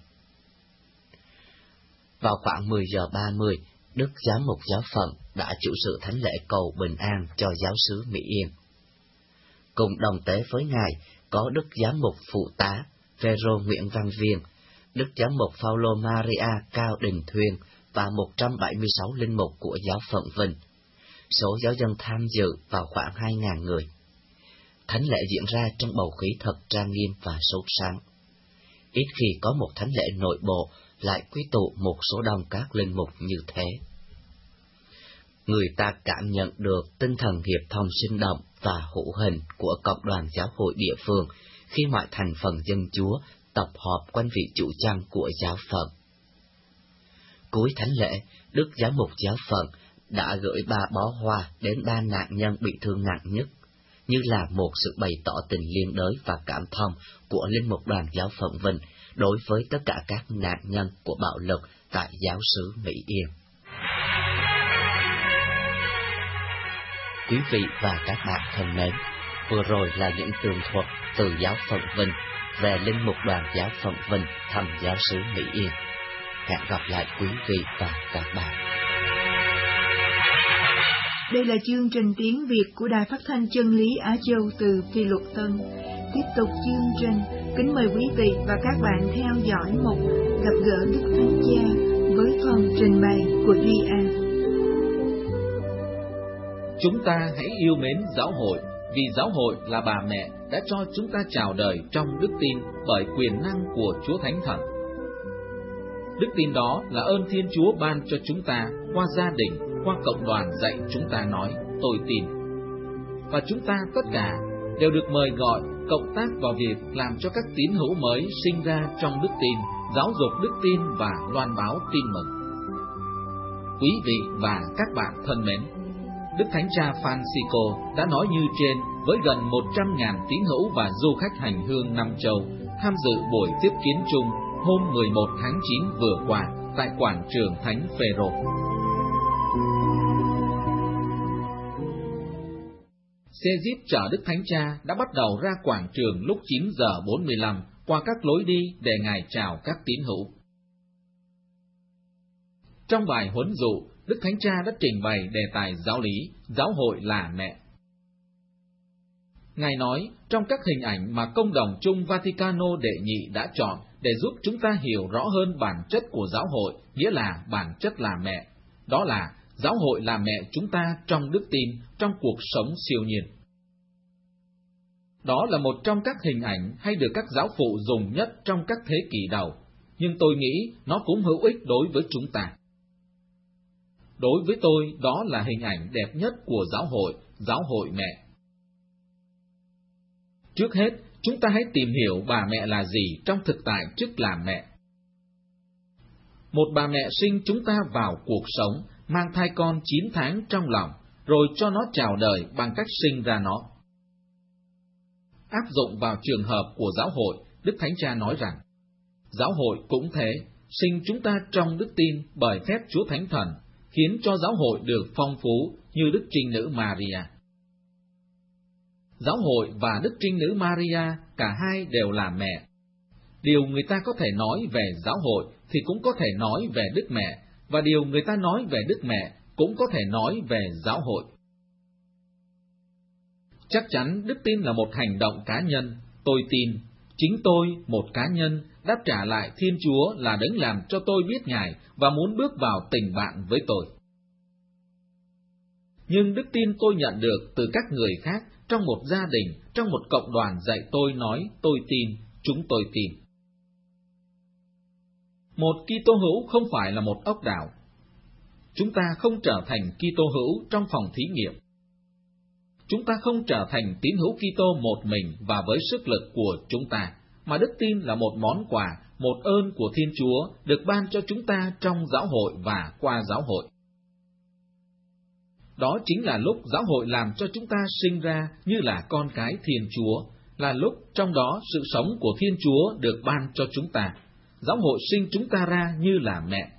Vào khoảng mười giờ ba mươi, Đức Giám mục giáo phận đã chủ sự thánh lễ cầu bình an cho giáo xứ Mỹ Yên. Cùng đồng tế với Ngài có Đức Giám mục Phụ tá Phêrô Nguyễn Văn Viên, Đức Giám mục Phaolô Maria Cao Đình Thuyên và một trăm bảy mươi sáu linh mục của giáo phận Vinh. Số giáo dân tham dự vào khoảng hai nghìn người. Thánh lễ diễn ra trong bầu khí thật trang nghiêm và sốt sắng. Ít khi có một thánh lễ nội bộ lại quy tụ một số đông các linh mục như thế. Người ta cảm nhận được tinh thần hiệp thông sinh động và hữu hình của cộng đoàn giáo hội địa phương khi mọi thành phần dân Chúa tập họp quanh vị chủ chăn của giáo phận. Cuối thánh lễ, Đức Giám mục giáo phận đã gửi ba bó hoa đến ba nạn nhân bị thương nặng nhất, như là một sự bày tỏ tình liên đới và cảm thông của linh mục đoàn giáo phận Vinh đối với tất cả các nạn nhân của bạo lực tại giáo xứ Mỹ Yên. Quý vị và các bạn thân mến, vừa rồi là những tường thuật từ giáo phận Vinh về linh mục đoàn giáo phận Vinh thăm giáo xứ Mỹ Yên. Hẹn gặp lại quý vị và các bạn. Đây là chương trình tiếng Việt của Đài Phát thanh Chân lý Á Châu từ Phi Luật Tân. Tiếp tục chương trình, kính mời quý vị và các bạn theo dõi một gặp gỡ Đức Thánh Cha với phần trình bày của Duy An. Chúng ta hãy yêu mến giáo hội, vì giáo hội là bà mẹ đã cho chúng ta chào đời trong đức tin bởi quyền năng của Chúa Thánh Thần. Đức tin đó là ơn Thiên Chúa ban cho chúng ta qua gia đình, qua cộng đoàn dạy chúng ta nói, tôi tin. Và chúng ta tất cả đều được mời gọi cộng tác vào việc làm cho các tín hữu mới sinh ra trong đức tin, giáo dục đức tin và loan báo tin mừng. Quý vị và các bạn thân mến, Đức Thánh Cha Francisco đã nói như trên với gần một trăm nghìn tín hữu và du khách hành hương năm châu tham dự buổi tiếp kiến chung hôm mười một tháng chín vừa qua tại quảng trường Thánh Phêrô. Xe jeep chở Đức Thánh Cha đã bắt đầu ra quảng trường lúc chín giờ bốn mươi lăm qua các lối đi để Ngài chào các tín hữu. Trong bài huấn dụ, Đức Thánh Cha đã trình bày đề tài giáo lý, giáo hội là mẹ. Ngài nói, trong các hình ảnh mà Công đồng chung Vaticano đệ nhị đã chọn để giúp chúng ta hiểu rõ hơn bản chất của giáo hội, nghĩa là bản chất là mẹ. Đó là giáo hội là mẹ chúng ta trong đức tin, trong cuộc sống siêu nhiên. Đó là một trong các hình ảnh hay được các giáo phụ dùng nhất trong các thế kỷ đầu, nhưng tôi nghĩ nó cũng hữu ích đối với chúng ta. Đối với tôi, đó là hình ảnh đẹp nhất của giáo hội, giáo hội mẹ. Trước hết, chúng ta hãy tìm hiểu bà mẹ là gì trong thực tại chức làm mẹ. Một bà mẹ sinh chúng ta vào cuộc sống, mang thai con chín tháng trong lòng, rồi cho nó chào đời bằng cách sinh ra nó. Áp dụng vào trường hợp của giáo hội, Đức Thánh Cha nói rằng, giáo hội cũng thế, sinh chúng ta trong đức tin bởi phép Chúa Thánh Thần, khiến cho giáo hội được phong phú như Đức Trinh Nữ Maria. Giáo hội và Đức Trinh Nữ Maria, cả hai đều là mẹ. Điều người ta có thể nói về giáo hội thì cũng có thể nói về Đức Mẹ, và điều người ta nói về Đức Mẹ cũng có thể nói về giáo hội. Chắc chắn đức tin là một hành động cá nhân, tôi tin, chính tôi, một cá nhân, đáp trả lại Thiên Chúa là đấng làm cho tôi biết Ngài và muốn bước vào tình bạn với tôi. Nhưng đức tin tôi nhận được từ các người khác, trong một gia đình, trong một cộng đoàn dạy tôi nói, tôi tin, chúng tôi tin. Một Kitô hữu không phải là một ốc đảo. Chúng ta không trở thành Kitô hữu trong phòng thí nghiệm. Chúng ta không trở thành tín hữu Kitô một mình và với sức lực của chúng ta, mà đức tin là một món quà, một ơn của Thiên Chúa được ban cho chúng ta trong giáo hội và qua giáo hội. Đó chính là lúc giáo hội làm cho chúng ta sinh ra như là con cái Thiên Chúa, là lúc trong đó sự sống của Thiên Chúa được ban cho chúng ta. Giáo hội sinh chúng ta ra như là mẹ.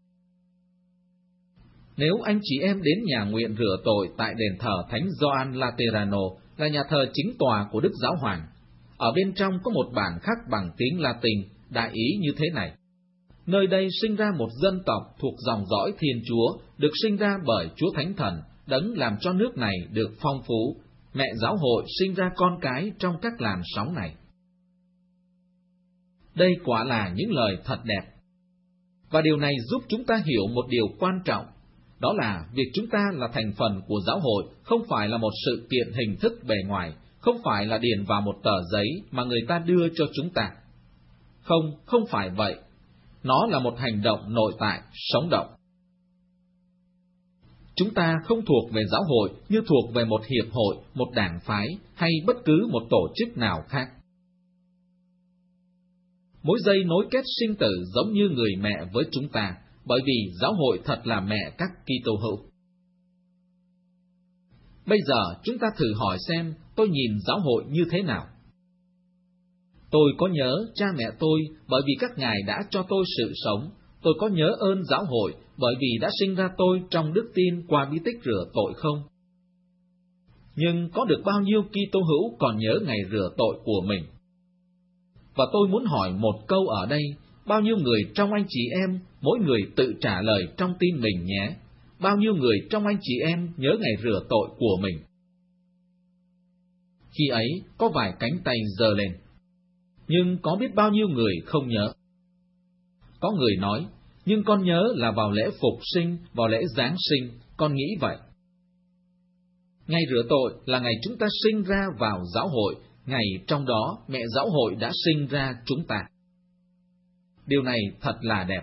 Nếu anh chị em đến nhà nguyện rửa tội tại đền thờ Thánh Gioan Laterano, là nhà thờ chính tòa của Đức Giáo Hoàng, ở bên trong có một bản khắc bằng tiếng Latin, đại ý như thế này: nơi đây sinh ra một dân tộc thuộc dòng dõi Thiên Chúa, được sinh ra bởi Chúa Thánh Thần, đấng làm cho nước này được phong phú. Mẹ giáo hội sinh ra con cái trong các làn sóng này. Đây quả là những lời thật đẹp. Và điều này giúp chúng ta hiểu một điều quan trọng, đó là việc chúng ta là thành phần của giáo hội không phải là một sự kiện hình thức bề ngoài, không phải là điền vào một tờ giấy mà người ta đưa cho chúng ta. Không, không phải vậy. Nó là một hành động nội tại, sống động. Chúng ta không thuộc về giáo hội như thuộc về một hiệp hội, một đảng phái hay bất cứ một tổ chức nào khác. Mối dây nối kết sinh tử giống như người mẹ với chúng ta, bởi vì giáo hội thật là mẹ các Kitô hữu. Bây giờ chúng ta thử hỏi xem tôi nhìn giáo hội như thế nào. Tôi có nhớ cha mẹ tôi bởi vì các ngài đã cho tôi sự sống. Tôi có nhớ ơn giáo hội bởi vì đã sinh ra tôi trong đức tin qua bí tích rửa tội không? Nhưng có được bao nhiêu Kitô hữu còn nhớ ngày rửa tội của mình? Và tôi muốn hỏi một câu ở đây, bao nhiêu người trong anh chị em, mỗi người tự trả lời trong tin mình nhé. Bao nhiêu người trong anh chị em nhớ ngày rửa tội của mình? Khi ấy, có vài cánh tay giơ lên. Nhưng có biết bao nhiêu người không nhớ? Có người nói, nhưng con nhớ là vào lễ phục sinh, vào lễ Giáng sinh, con nghĩ vậy. Ngày rửa tội là ngày chúng ta sinh ra vào giáo hội, ngày trong đó mẹ giáo hội đã sinh ra chúng ta. Điều này thật là đẹp.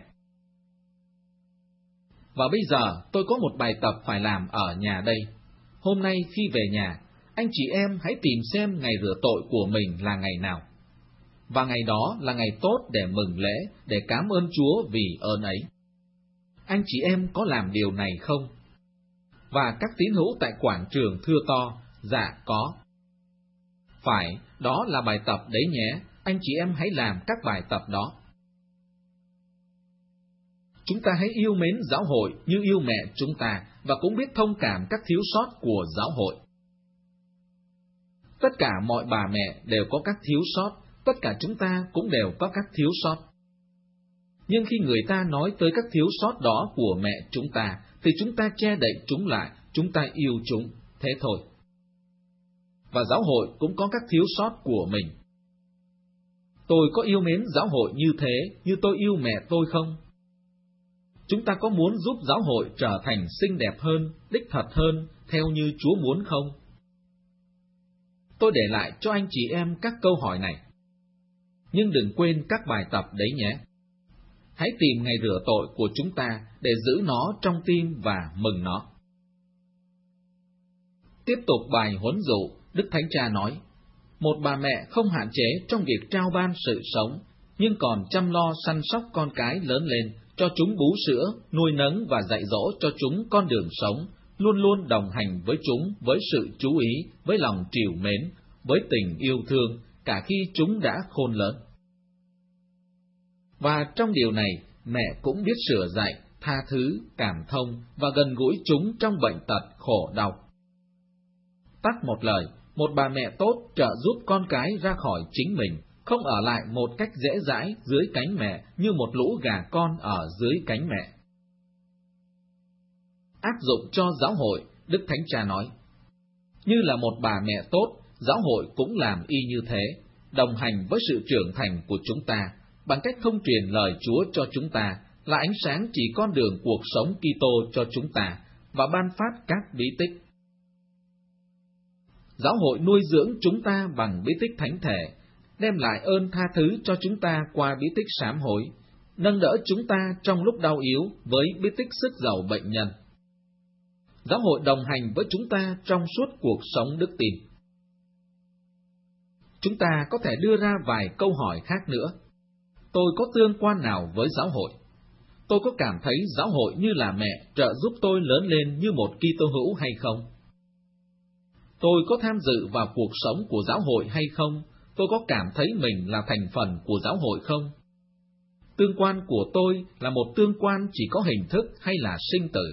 Và bây giờ tôi có một bài tập phải làm ở nhà đây. Hôm nay khi về nhà, anh chị em hãy tìm xem ngày rửa tội của mình là ngày nào. Và ngày đó là ngày tốt để mừng lễ, để cảm ơn Chúa vì ơn ấy. Anh chị em có làm điều này không? Và các tín hữu tại quảng trường thưa to, dạ có. Phải, đó là bài tập đấy nhé, anh chị em hãy làm các bài tập đó. Chúng ta hãy yêu mến giáo hội như yêu mẹ chúng ta, và cũng biết thông cảm các thiếu sót của giáo hội. Tất cả mọi bà mẹ đều có các thiếu sót, tất cả chúng ta cũng đều có các thiếu sót. Nhưng khi người ta nói tới các thiếu sót đó của mẹ chúng ta, thì chúng ta che đậy chúng lại, chúng ta yêu chúng, thế thôi. Và giáo hội cũng có các thiếu sót của mình. Tôi có yêu mến giáo hội như thế, như tôi yêu mẹ tôi không? Chúng ta có muốn giúp giáo hội trở thành xinh đẹp hơn, đích thật hơn, theo như Chúa muốn không? Tôi để lại cho anh chị em các câu hỏi này. Nhưng đừng quên các bài tập đấy nhé. Hãy tìm ngày rửa tội của chúng ta để giữ nó trong tim và mừng nó. Tiếp tục bài huấn dụ, Đức Thánh Cha nói, một bà mẹ không hạn chế trong việc trao ban sự sống, nhưng còn chăm lo săn sóc con cái lớn lên, cho chúng bú sữa, nuôi nấng và dạy dỗ cho chúng con đường sống, luôn luôn đồng hành với chúng với sự chú ý, với lòng trìu mến, với tình yêu thương, cả khi chúng đã khôn lớn. Và trong điều này, mẹ cũng biết sửa dạy, tha thứ, cảm thông và gần gũi chúng trong bệnh tật, khổ đau. Tắt một lời, một bà mẹ tốt trợ giúp con cái ra khỏi chính mình, không ở lại một cách dễ dãi dưới cánh mẹ như một lũ gà con ở dưới cánh mẹ. Áp dụng cho giáo hội, Đức Thánh Cha nói, như là một bà mẹ tốt, giáo hội cũng làm y như thế. đồng hành với sự trưởng thành của chúng ta bằng cách thông truyền lời Chúa cho chúng ta, là ánh sáng chỉ con đường cuộc sống Kitô cho chúng ta và ban phát các bí tích. Giáo hội nuôi dưỡng chúng ta bằng bí tích thánh thể, đem lại ơn tha thứ cho chúng ta qua bí tích sám hối, nâng đỡ chúng ta trong lúc đau yếu với bí tích sức giàu bệnh nhân. Giáo hội đồng hành với chúng ta trong suốt cuộc sống đức tin. Chúng ta có thể đưa ra vài câu hỏi khác nữa. Tôi có tương quan nào với giáo hội? Tôi có cảm thấy giáo hội như là mẹ trợ giúp tôi lớn lên như một Kitô hữu hay không? Tôi có tham dự vào cuộc sống của giáo hội hay không? Tôi có cảm thấy mình là thành phần của giáo hội không? Tương quan của tôi là một tương quan chỉ có hình thức hay là sinh tử?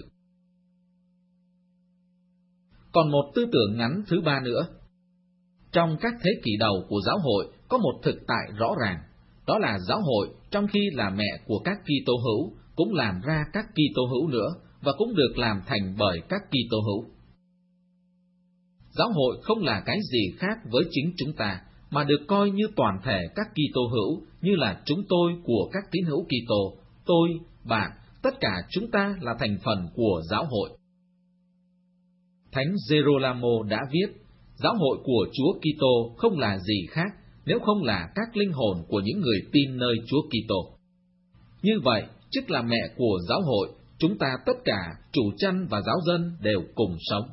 Còn một tư tưởng ngắn thứ ba nữa. Trong các thế kỷ đầu của giáo hội có một thực tại rõ ràng, đó là giáo hội trong khi là mẹ của các Kitô hữu cũng làm ra các Kitô hữu nữa và cũng được làm thành bởi các Kitô hữu. Giáo hội không là cái gì khác với chính chúng ta, mà được coi như toàn thể các Kitô hữu, như là chúng tôi của các tín hữu Kitô, tôi, bạn, tất cả chúng ta là thành phần của giáo hội. Thánh Gerolamo đã viết, giáo hội của Chúa Kitô không là gì khác nếu không là các linh hồn của những người tin nơi Chúa Kitô. Như vậy, chức là mẹ của giáo hội, chúng ta tất cả, chủ chăn và giáo dân đều cùng sống.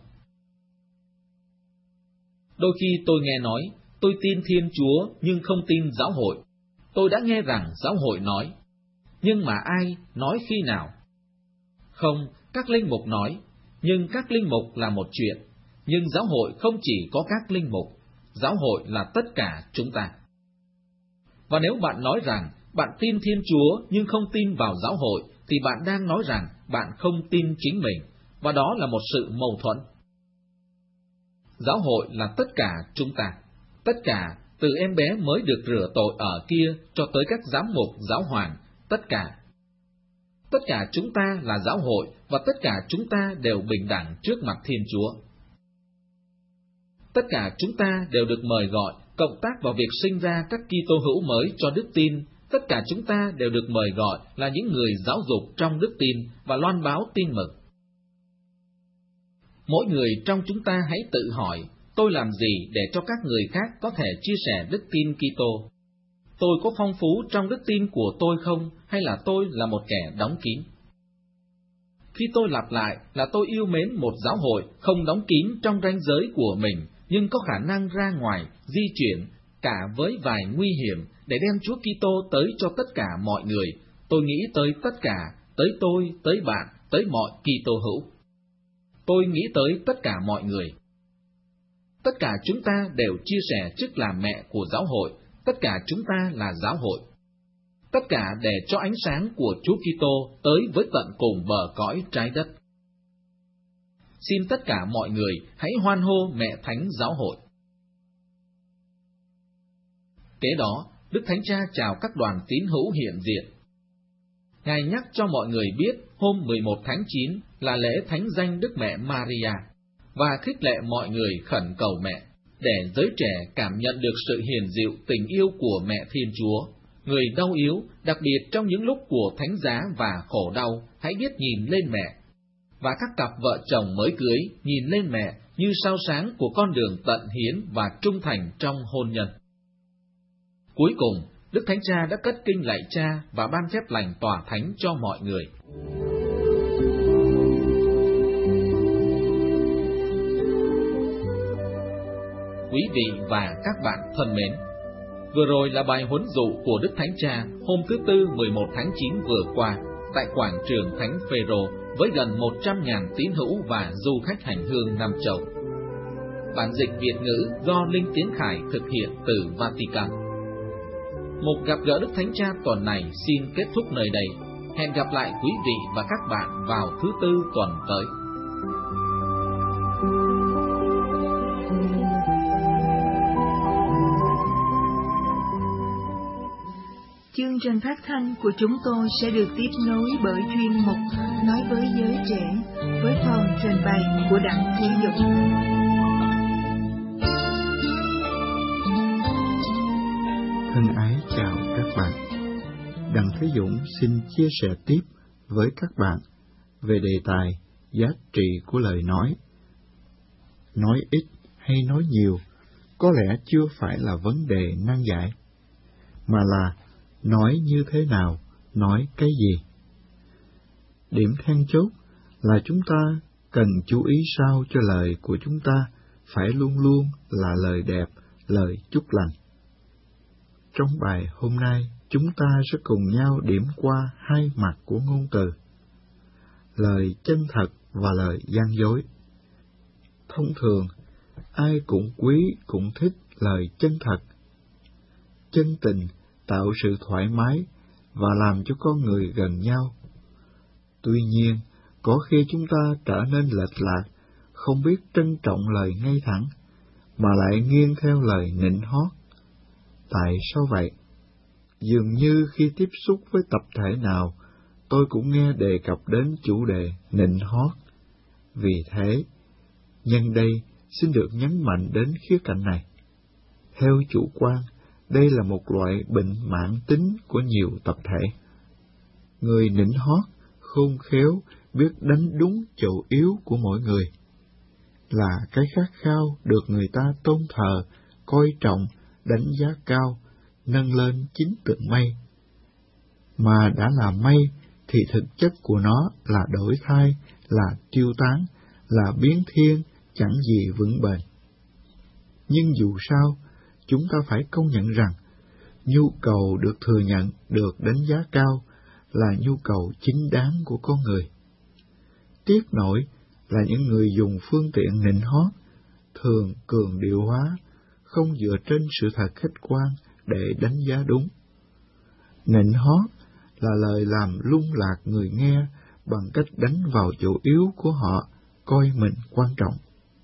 Đôi khi tôi nghe nói, tôi tin Thiên Chúa nhưng không tin giáo hội. Tôi đã nghe rằng giáo hội nói, nhưng mà ai nói khi nào? Không, các linh mục nói, nhưng các linh mục là một chuyện, nhưng giáo hội không chỉ có các linh mục, giáo hội là tất cả chúng ta. Và nếu bạn nói rằng bạn tin Thiên Chúa nhưng không tin vào giáo hội, thì bạn đang nói rằng bạn không tin chính mình, và đó là một sự mâu thuẫn. Giáo hội là tất cả chúng ta, tất cả, từ em bé mới được rửa tội ở kia cho tới các giám mục, giáo hoàng, tất cả. Tất cả chúng ta là giáo hội và tất cả chúng ta đều bình đẳng trước mặt Thiên Chúa. Tất cả chúng ta đều được mời gọi, cộng tác vào việc sinh ra các Kitô hữu mới cho đức tin. Tất cả chúng ta đều được mời gọi là những người giáo dục trong đức tin và loan báo tin mừng. Mỗi người trong chúng ta hãy tự hỏi, tôi làm gì để cho các người khác có thể chia sẻ đức tin Kitô? Tôi có phong phú trong đức tin của tôi không, hay là tôi là một kẻ đóng kín? Khi tôi lặp lại là tôi yêu mến một giáo hội không đóng kín trong ranh giới của mình, nhưng có khả năng ra ngoài, di chuyển, cả với vài nguy hiểm, để đem Chúa Kitô tới cho tất cả mọi người. Tôi nghĩ tới tất cả, tới tôi, tới bạn, tới mọi Kitô hữu. Tôi nghĩ tới tất cả mọi người. Tất cả chúng ta đều chia sẻ chức làm mẹ của giáo hội, tất cả chúng ta là giáo hội. Tất cả để cho ánh sáng của Chúa Kitô tới với tận cùng bờ cõi trái đất. Xin tất cả mọi người hãy hoan hô mẹ Thánh Giáo hội. Kế đó, Đức Thánh Cha chào các đoàn tín hữu hiện diện. Ngài nhắc cho mọi người biết hôm mười một tháng chín là lễ thánh danh Đức Mẹ Maria, và khích lệ mọi người khẩn cầu mẹ, để giới trẻ cảm nhận được sự hiền dịu tình yêu của mẹ Thiên Chúa. Người đau yếu, đặc biệt trong những lúc của thánh giá và khổ đau, hãy biết nhìn lên mẹ. Và các cặp vợ chồng mới cưới nhìn lên mẹ như sao sáng của con đường tận hiến và trung thành trong hôn nhân. Cuối cùng, Đức Thánh Cha đã cất kinh lạy Cha và ban phép lành tỏa thánh cho mọi người. Quý vị và các bạn thân mến, vừa rồi là bài huấn dụ của Đức Thánh Cha hôm thứ Tư mười một tháng chín vừa qua tại quảng trường Thánh Phêrô với gần một trăm nghìn tín hữu và du khách hành hương Nam Châu. Bản dịch Việt ngữ do Linh Tiến Khải thực hiện từ Vatican. Một gặp gỡ Đức Thánh Cha tuần này xin kết thúc nơi đây. Hẹn gặp lại quý vị và các bạn vào thứ Tư tuần tới. Chương trình phát thanh của chúng tôi sẽ được tiếp nối bởi chuyên mục Nói với giới trẻ với phần trình bày của Đặng Thế Dũng. Thế Dũng xin chia sẻ tiếp với các bạn về đề tài giá trị của lời nói. Nói ít hay nói nhiều có lẽ chưa phải là vấn đề nan giải, mà là nói như thế nào, nói cái gì. Điểm then chốt là chúng ta cần chú ý sao cho lời của chúng ta phải luôn luôn là lời đẹp, lời chúc lành. Trong bài hôm nay, chúng ta sẽ cùng nhau điểm qua hai mặt của ngôn từ, lời chân thật và lời gian dối. Thông thường, ai cũng quý, cũng thích lời chân thật. Chân tình tạo sự thoải mái và làm cho con người gần nhau. Tuy nhiên, có khi chúng ta trở nên lệch lạc, không biết trân trọng lời ngay thẳng, mà lại nghiêng theo lời nịnh hót. Tại sao vậy? Dường như khi tiếp xúc với tập thể nào, tôi cũng nghe đề cập đến chủ đề nịnh hót. Vì thế, nhân đây xin được nhấn mạnh đến khía cạnh này. Theo chủ quan, đây là một loại bệnh mãn tính của nhiều tập thể. Người nịnh hót, khôn khéo, biết đánh đúng chỗ yếu của mỗi người, là cái khát khao được người ta tôn thờ, coi trọng, đánh giá cao, nâng lên chính tượng mây. Mà đã là mây, thì thực chất của nó là đổi thay, là tiêu tán, là biến thiên, chẳng gì vững bền. Nhưng dù sao, chúng ta phải công nhận rằng, nhu cầu được thừa nhận, được đánh giá cao, là nhu cầu chính đáng của con người. Tiếc nổi là những người dùng phương tiện nịnh hót, thường cường điệu hóa, không dựa trên sự thật khách quan để đánh giá đúng. Nịnh hót là lời làm lung lạc người nghe bằng cách đánh vào chỗ yếu của họ, coi mình quan trọng.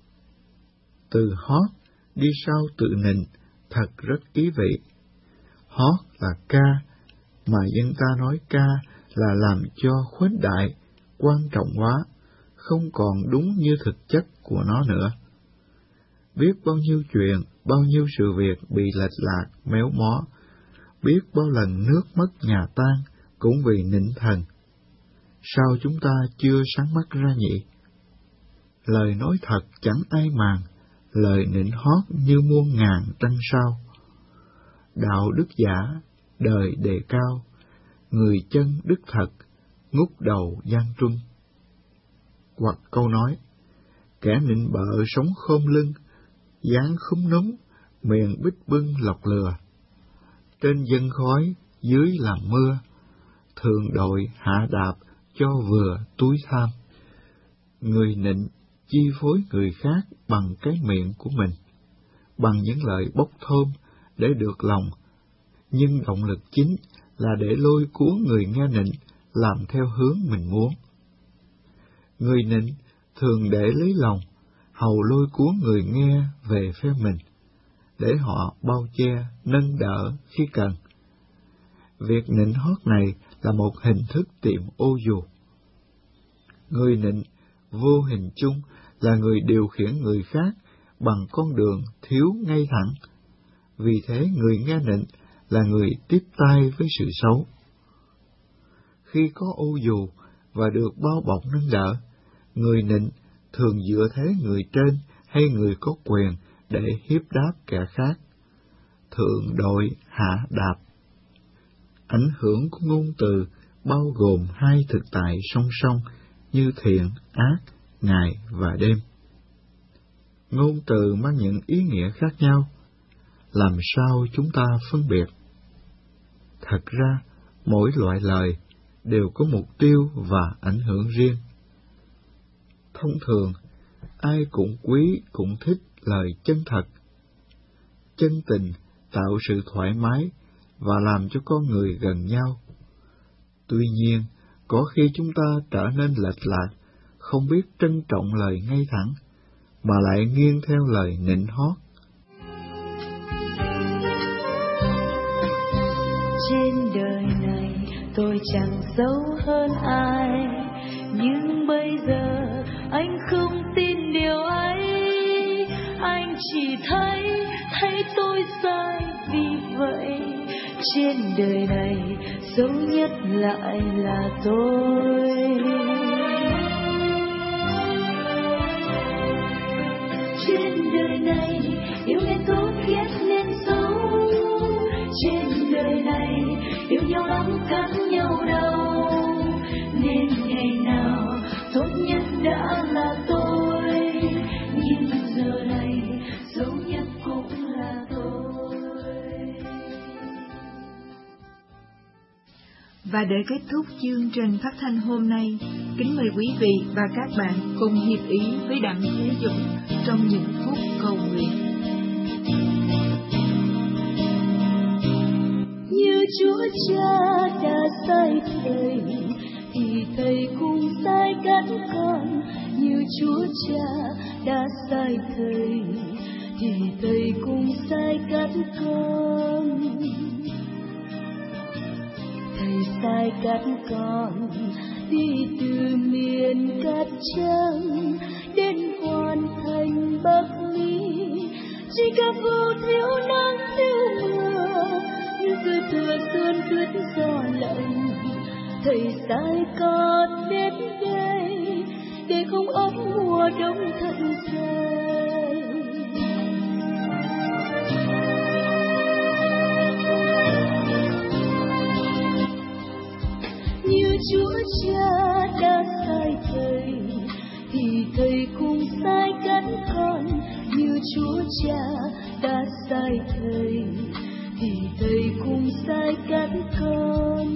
Từ hót đi sau tự nịnh thật rất ý vị. Hót là ca, mà dân ta nói ca là làm cho khuếch đại, quan trọng hóa, không còn đúng như thực chất của nó nữa. Biết bao nhiêu chuyện, bao nhiêu sự việc bị lệch lạc, méo mó, biết bao lần nước mất nhà tan, cũng vì nịnh thần. Sao chúng ta chưa sáng mắt ra nhỉ? Lời nói thật chẳng ai màng, lời nịnh hót như muôn ngàn trăng sao. Đạo đức giả, đời đề cao, người chân đức thật, ngút đầu gian trung. Hoặc câu nói, kẻ nịnh bợ sống khom lưng, dáng khúm núm, miệng bích bưng lọc lừa. Trên dân khói, dưới làm mưa, thường đội hạ đạp cho vừa túi tham. Người nịnh chi phối người khác bằng cái miệng của mình, bằng những lời bốc thơm để được lòng, nhưng động lực chính là để lôi cuốn người nghe nịnh làm theo hướng mình muốn. Người nịnh thường để lấy lòng, hầu lôi cuốn người nghe về phe mình, để họ bao che, nâng đỡ khi cần. Việc nịnh hót này là một hình thức tiệm ô dù. Người nịnh vô hình chung là người điều khiển người khác bằng con đường thiếu ngay thẳng. Vì thế người nghe nịnh là người tiếp tay với sự xấu. Khi có ô dù và được bao bọc nâng đỡ, người nịnh thường dựa thế người trên hay người có quyền để hiếp đáp kẻ khác, thượng đội hạ đạp. Ảnh hưởng của ngôn từ bao gồm hai thực tại song song như thiện, ác, ngày và đêm. Ngôn từ mang những ý nghĩa khác nhau, làm sao chúng ta phân biệt? Thật ra, mỗi loại lời đều có mục tiêu và ảnh hưởng riêng. Thông thường, ai cũng quý, cũng thích lời chân thật. Chân tình tạo sự thoải mái và làm cho con người gần nhau. Tuy nhiên, có khi chúng ta trở nên lệch lạc, không biết trân trọng lời ngay thẳng, mà lại nghiêng theo lời nịnh hót. Trên đời này tôi chẳng giấu hơn ai, nhưng bây giờ anh không tin điều ấy. Anh chỉ thấy, thấy tôi sai, vì vậy trên đời này dấu nhất lại là tôi. Trên đời này yêu nên tốt ghét nên xấu, trên đời này yêu nhau lắm cắn nhau đau, nên ngày nào tốt nhất đã là tôi, nhưng giờ này dấu nhất cũng là tôi. Và để kết thúc chương trình phát thanh hôm nay, kính mời quý vị và các bạn cùng hiệp ý với Đặng Thế Dũng trong những phút cầu nguyện. Như Chúa Cha đã sai Thầy, thì Thầy cũng sai các con. Như Chúa Cha đã sai Thầy, thì Thầy cũng sai các con. Thầy sai các con đi từ miền cát trắng đến hoàn thành Bắc Mỹ, chỉ cả vô thiếu nắng thiếu mưa, như cứ thừa xuân tuyết gió lạnh. Thầy sai con đến đây để không ấm mùa đông thật dài. Như Chúa Cha đã sai Thầy, thì Thầy cũng sai các con. Như Chúa Cha đã sai Thầy, thì Thầy cũng sai các con.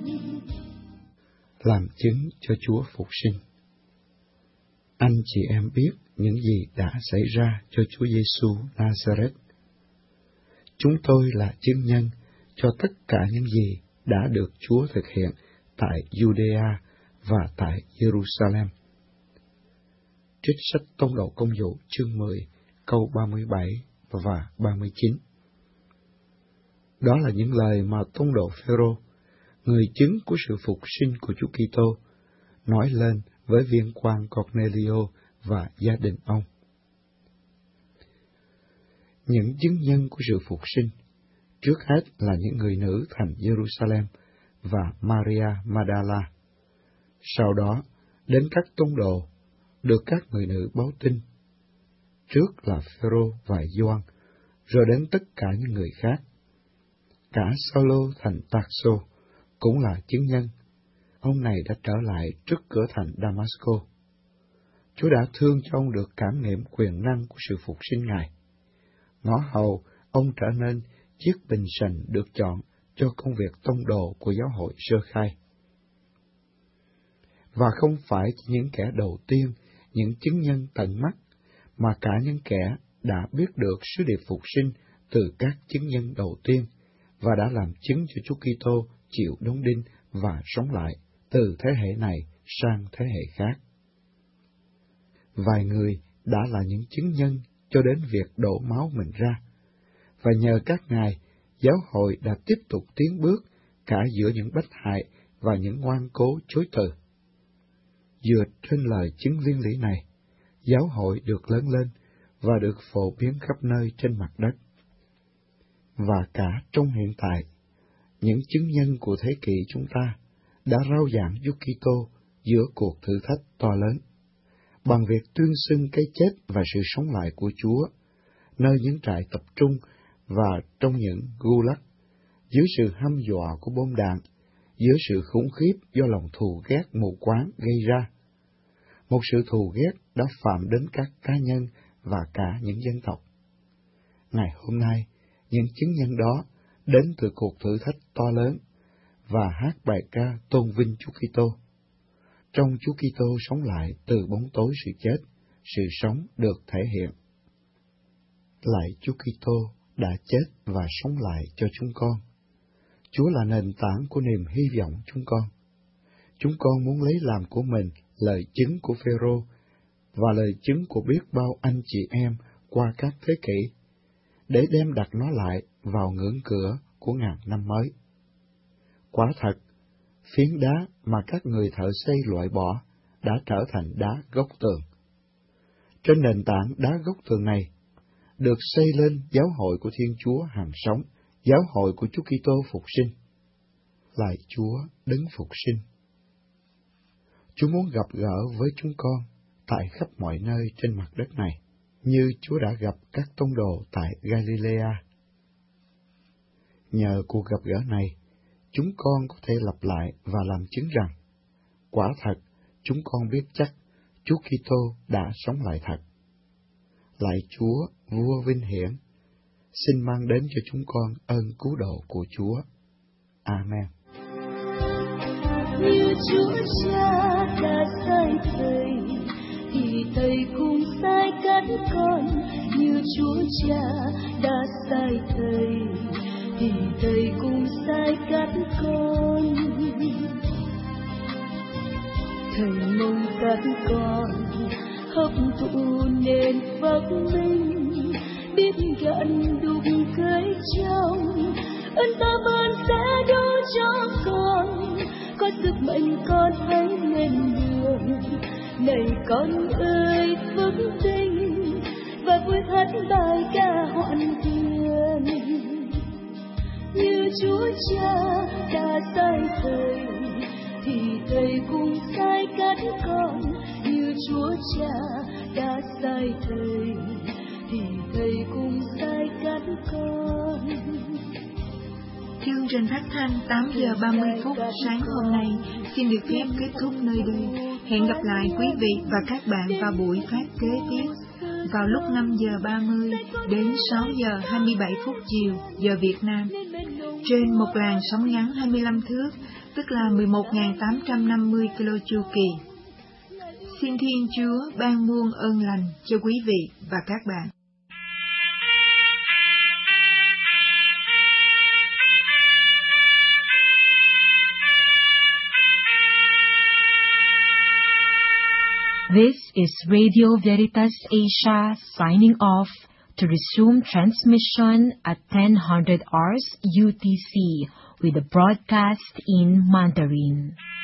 Làm chứng cho Chúa phục sinh. Anh chị em biết những gì đã xảy ra cho Chúa Giêsu Nazareth. Chúng tôi là chứng nhân cho tất cả những gì đã được Chúa thực hiện tại Judea và tại Jerusalem. Trích sách Tông đồ Công vụ chương mười, câu ba mươi bảy và ba mươi chín. Đó là những lời mà Tông đồ Phêrô, người chứng của sự phục sinh của Chúa Kitô, nói lên với viên quan Cornelio và gia đình ông. Những chứng nhân của sự phục sinh, trước hết là những người nữ thành Jerusalem và Maria Magdala. Sau đó, đến các tông đồ, được các người nữ báo tin. Trước là Phêrô và Gioan, rồi đến tất cả những người khác. Cả Saulo thành Tarso cũng là chứng nhân. Ông này đã trở lại trước cửa thành Damasco. Chúa đã thương cho ông được cảm nghiệm quyền năng của sự phục sinh Ngài. Ngõ hầu, ông trở nên chiếc bình sành được chọn cho công việc tông đồ của giáo hội sơ khai. Và không phải chỉ những kẻ đầu tiên, những chứng nhân tận mắt, mà cả những kẻ đã biết được sứ điệp phục sinh từ các chứng nhân đầu tiên và đã làm chứng cho Chúa Kitô chịu đóng đinh và sống lại từ thế hệ này sang thế hệ khác. Vài người đã là những chứng nhân cho đến việc đổ máu mình ra, và nhờ các ngài, giáo hội đã tiếp tục tiến bước cả giữa những bách hại và những ngoan cố chối từ. Dựa trên lời chứng liên lý này, giáo hội được lớn lên và được phổ biến khắp nơi trên mặt đất. Và cả trong hiện tại, những chứng nhân của thế kỷ chúng ta đã rao giảng Chúa Kitô giữa cuộc thử thách to lớn, bằng việc tuyên xưng cái chết và sự sống lại của Chúa, nơi những trại tập trung và trong những gulag, dưới sự hăm dọa của bom đạn, dưới sự khủng khiếp do lòng thù ghét mù quáng gây ra. Một sự thù ghét đã phạm đến các cá nhân và cả những dân tộc. Ngày hôm nay, những chứng nhân đó đến từ cuộc thử thách to lớn và hát bài ca tôn vinh Chúa Kitô. Trong Chúa Kitô sống lại từ bóng tối sự chết, sự sống được thể hiện. Lạy Chúa Kitô đã chết và sống lại cho chúng con. Chúa là nền tảng của niềm hy vọng chúng con. Chúng con muốn lấy làm của mình lời chứng của Phêrô và lời chứng của biết bao anh chị em qua các thế kỷ, để đem đặt nó lại vào ngưỡng cửa của ngàn năm mới. Quả thật, phiến đá mà các người thợ xây loại bỏ đã trở thành đá gốc tường. Trên nền tảng đá gốc tường này, được xây lên giáo hội của Thiên Chúa hàng sống, Giáo hội của Chúa Kitô phục sinh. Lạy Chúa đấng phục sinh, Chúa muốn gặp gỡ với chúng con tại khắp mọi nơi trên mặt đất này, như Chúa đã gặp các tông đồ tại Galilea. Nhờ cuộc gặp gỡ này, chúng con có thể lặp lại và làm chứng rằng, quả thật, chúng con biết chắc Chúa Kitô đã sống lại thật. Lạy Chúa, Vua vinh hiển, xin mang đến cho chúng con ơn cứu độ của Chúa. Amen. Như Chúa Cha đã sai Thầy, thì Thầy cũng sai các con. Như Chúa Cha đã sai Thầy, thì Thầy cũng sai các con. Thầy mong các con hấp thụ nền phước minh, biết gạn đục cái trong, ơn ta ban sẽ đủ cho con. Có sức mạnh con hãy lên đường, này con ơi vững tin và vui hát bài ca hoan thiên. Như Chúa Cha đã sai Thầy, thì Thầy cũng sai các con. Như Chúa Cha đã sai Thầy, thì Thầy cũng sai các con. Chương trình phát thanh tám giờ ba mươi phút sáng hôm nay xin được phép kết thúc nơi đây. Hẹn gặp lại quý vị và các bạn vào buổi phát kế tiếp vào lúc năm giờ ba mươi đến sáu giờ hai mươi bảy phút chiều giờ Việt Nam trên một làn sóng ngắn hai mươi lăm thước, tức là mười một nghìn tám trăm năm mươi ki lô chu kỳ. Xin Thiên Chúa ban muôn ơn lành cho quý vị và các bạn. This is Radio Veritas Asia signing off to resume transmission at ten hundred hours U T C with a broadcast in Mandarin.